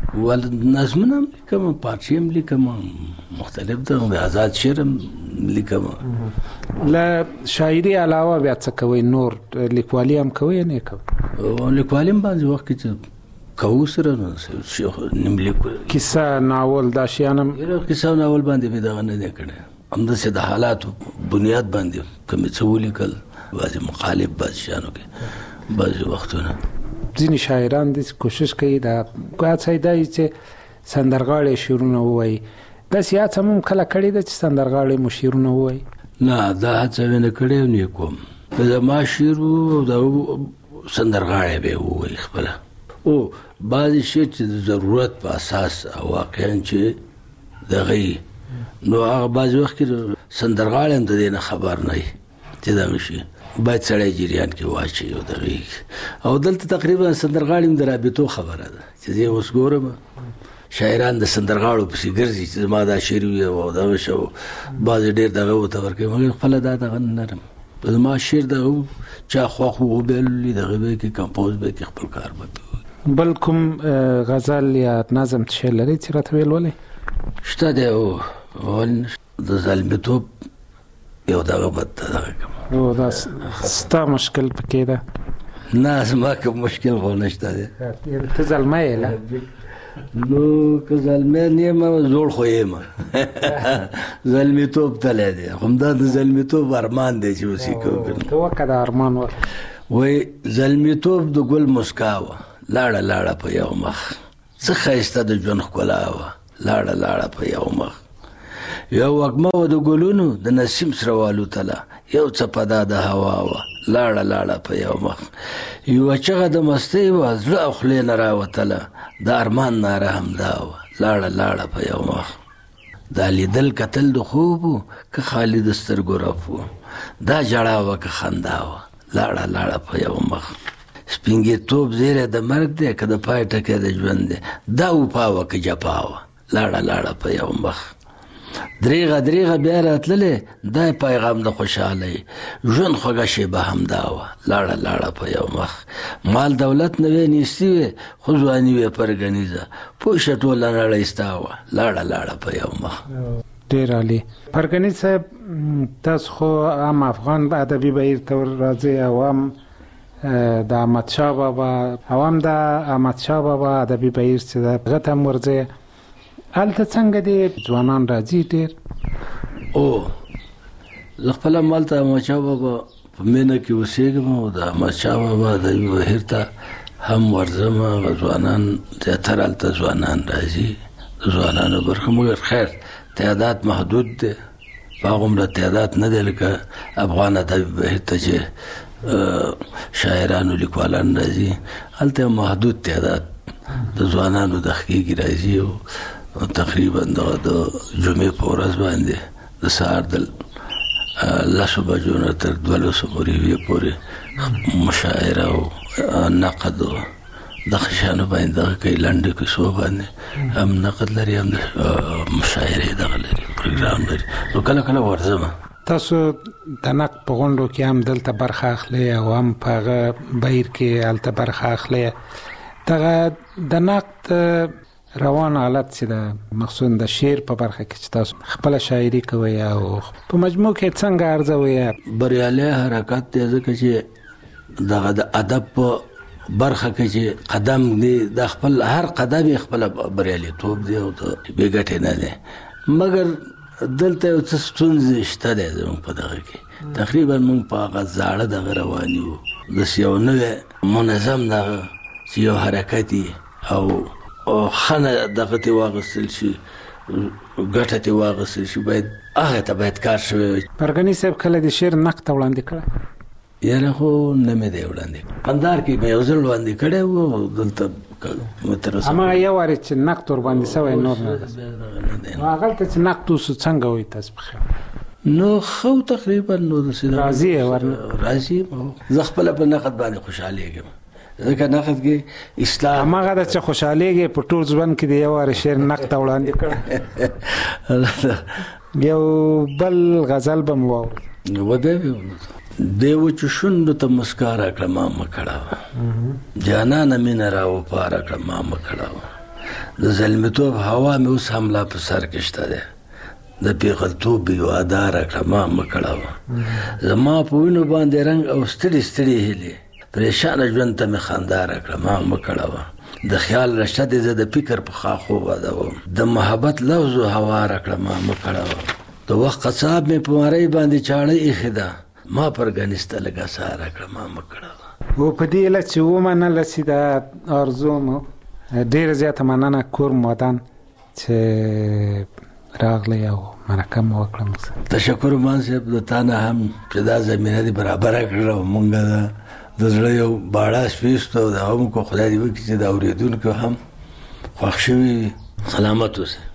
ول نظمونه لیکم، پارچې هم لیکم، مختلف د آزاد شعر هم لیکم. له شاعري علاوه بیا څه کوئ؟ نور لیکوالي هم کوئ نه کوئ؟ لیکوالي هم بعضې وخت کې چې کوو سره نیم لیکو، کیسه، ناول، دا شیان هم؟ کیسه او ناول باندې مې دغه نه دی کړی، همداسې د حالاتو بنیاد باندې که مې څه ولیکل، بعضې مقالب، بعضې شیانو کې بعضې وختونه. ځینې شاعران داسې کوشش کوي دا هڅه دا وي چې سندرغاړی شعرونه ووایي. داسې هڅه مو کله کړې ده چې سندرغاړی مو شعرونه ووایي؟ نه، دا هڅه مې نه کړې او نه کوم. زما شعر دا سندرغاړی به یې ووایي خپله. او بعضې شعر چې د ضرورت په اساس واقعا چې دغه یي، نو هغه بعضې وخت کې سندرغاړی هم د دې نه خبر نه وي چې دغه شي باید سړی جریان کې واچوي او دغه یي. او دلته تقریبا سندرغاړي هم د رابطو خبره ده چې زه اوس ګورم شاعران د سندرغاړو پسې ګرځي چې زما دا شعر وي او دغه شو، بعضې ډېر دغه ورته ورکوي، مګر خپله دا دغه نه لرم. زما شعر دغه چا خوښ وبیللي دغه به کې کمپوز به کې خپل کار به کوي. بل کوم غزل یا نظم څه لري چې راته ویلولی؟ شته دی. او د ظلمتوب یو دغه بد دغه کوم. او دا ستا مشکل پکې ده؟ نه، زما کوم مشکل خو نشته دی. ته زلمی یې له؟ نو که زلمی نه یم، زوړ خو یم. زلمیتوب تللی دی، همدا د زلمیتوب ارمان دی چې اوس یې کوو. ته وکړه د ارمان وخت. وایي زلمیتوب د ګل مسکا وه، لاړه لاړه په یو مخ، څه ښایسته د ژوند ښکلا وه، لاړه لاړه په یو مخ. یو وږمه وه د ګلونو د نسیم سره والوتله، یو څپه دا د هوا وه، لاړه لاړه په یو مخ. یوه چغه د مستۍ وه، زړه او خولې نه راوتله، د ارمان ناره همدا وه، لاړه لاړه په یو مخ. دا لیدل کتل د خوب و که خالي د سترګو رپ و، دا ژړا وه که خندا وه، لاړه لاړه په یو مخ. سپینګېرتوب زیری د مرګ دی که د پای ټکی د ژوند دی، دا وپا وه که جپا وه، لاړه لاړه په یو مخ. دریغه دریغه بیا راتللی، دا پیغام د خوشحالۍ، ژوند خوږه شیبه همدا وه، لاړه لاړه په یو مخ. مال دولت نه وی نیستي وی، خو ځواني وی پرګنیزه، پوه شه ټوله نړۍ ستا وه، لاړه لاړه په یو مخ. ډېر عالي. پرګنیز صاحب، تاسو خو هم افغان ادبي بهیر ته راځئ او هم د احمدشاه بابا او هم د احمدشاه بابا ادبي بهیر چې ده هغه ته هم ورځئ. هلته څنګه دی ځوانان راځي ډېر؟ او زه خپله هم هلته احمدشاه بابا په مینه کې اوسېږم او د احمدشاه بابا ادبي بهیر ته هم ورځم. هغه ځوانان زیاتره هلته ځوانان راځي، د ځوانانو برخه، مګر خیر تعداد محدود دی، په هغومره تعداد نه دی لکه افغان ادبي بهیر ته چې شاعرانو لیکوالان راځي. هلته محدود تعداد د ځوانانو د حقیقي راځي او تقریبا دغه د جمعې په ورځ باندې د سهار د 10 بجو نه تر 12 پورې مشاعره او نقد او دغه شیانو باندې دغه کوي، لنډې کیسو باندې هم نقد لري، هم مشاعرې دغه لري، پروګرام لري. نو کله کله ورځم. تاسو د نقد په غونډو کې هم دلته برخه اخلئ او هم په هغه بهیر کې هلته برخه اخلئ. دغه د نقد روان حالت چې د مخصوصا د شعر په برخه کې چې تاسو خپله شاعري کوئ او په مجموع کې څنګه ارزوئ؟ بریالی حرکت دی، ځکه چې دغه د ادب په برخه کې چې قدم دی، د خپل هر قدم یې خپله بریالیتوب دی او د بې ګټې نه دی. مګر دلته یو څه ستونزې شته دی زموږ په دغه کې. تقریبا موږ په هغه زاړه دغه روان یو، داسې یو نوی منظم دغه چې یو حرکت او ښه دغه ترې واخیستل شي، ګټه ترې واخیستل شي، باید هغه ته باید کار شوی وي. پرګني صاحب کله د شعر نقد ته وړاندې کړی؟ یاره خو نه مې دی وړاندې کړی. قندهار کې مې یو ځل وړاندې کړی و او دلته مې تر اوسه هماغه یو وارې چې نقد ورباندې سوی، نور نه ده. نو هغلته چې نقد اوسو څنګه وایي تاسو په خیال؟ نو خو تقریبا نو داسې راضي یې ورنه؟ راضي یم. زه خپله په نقد باندې خوشحالېږم، ځکه نقد کې اصلاح هماغه ده چې خوشحالېږې په ټول ژوند کې د یو وارې شعر نقد ته وړاندې کړی. یو بل غزل به مو واورو. و بیا دیو چې شونډو ته مسکا راکړه ما مه کړه وه، جانانه مینه راوپا راکړه ما مه کړه وه، د زلمیتوب هوا مې اوس هم لا په سر کې شته دی. د پیغلتوب یو ادا راکړه ما مه کړوه. زما په وینو باندې رنګ او ستړي ستړي هیلې پریشانه ژوند ته مې خندا راکړه ما مه کړوه. د خیال رشته دې زه د فکر په خاخو ودوم. د محبت لفظ و هوا راکړه ما مه کړوه. د وخت قصاب مې په مارۍ باندې چاړه ایښې ده ما پر ګنسته لږه سا راکړه ما مه کړوه. و په دې علت چې ومنله چې د ارزو مو ډېره زیاته مننه کور مودان چې راغلی او مرکه مو وکړه. تشکر مان صاحب د تا نه هم چې دا زمینه دې برابره کړه او مونږ د زړه یو باړه سپېستو او د هغه مو خدای دې وکړي چې د اورېدونکو هم خوښ شوي وي. سلامت اوسئ.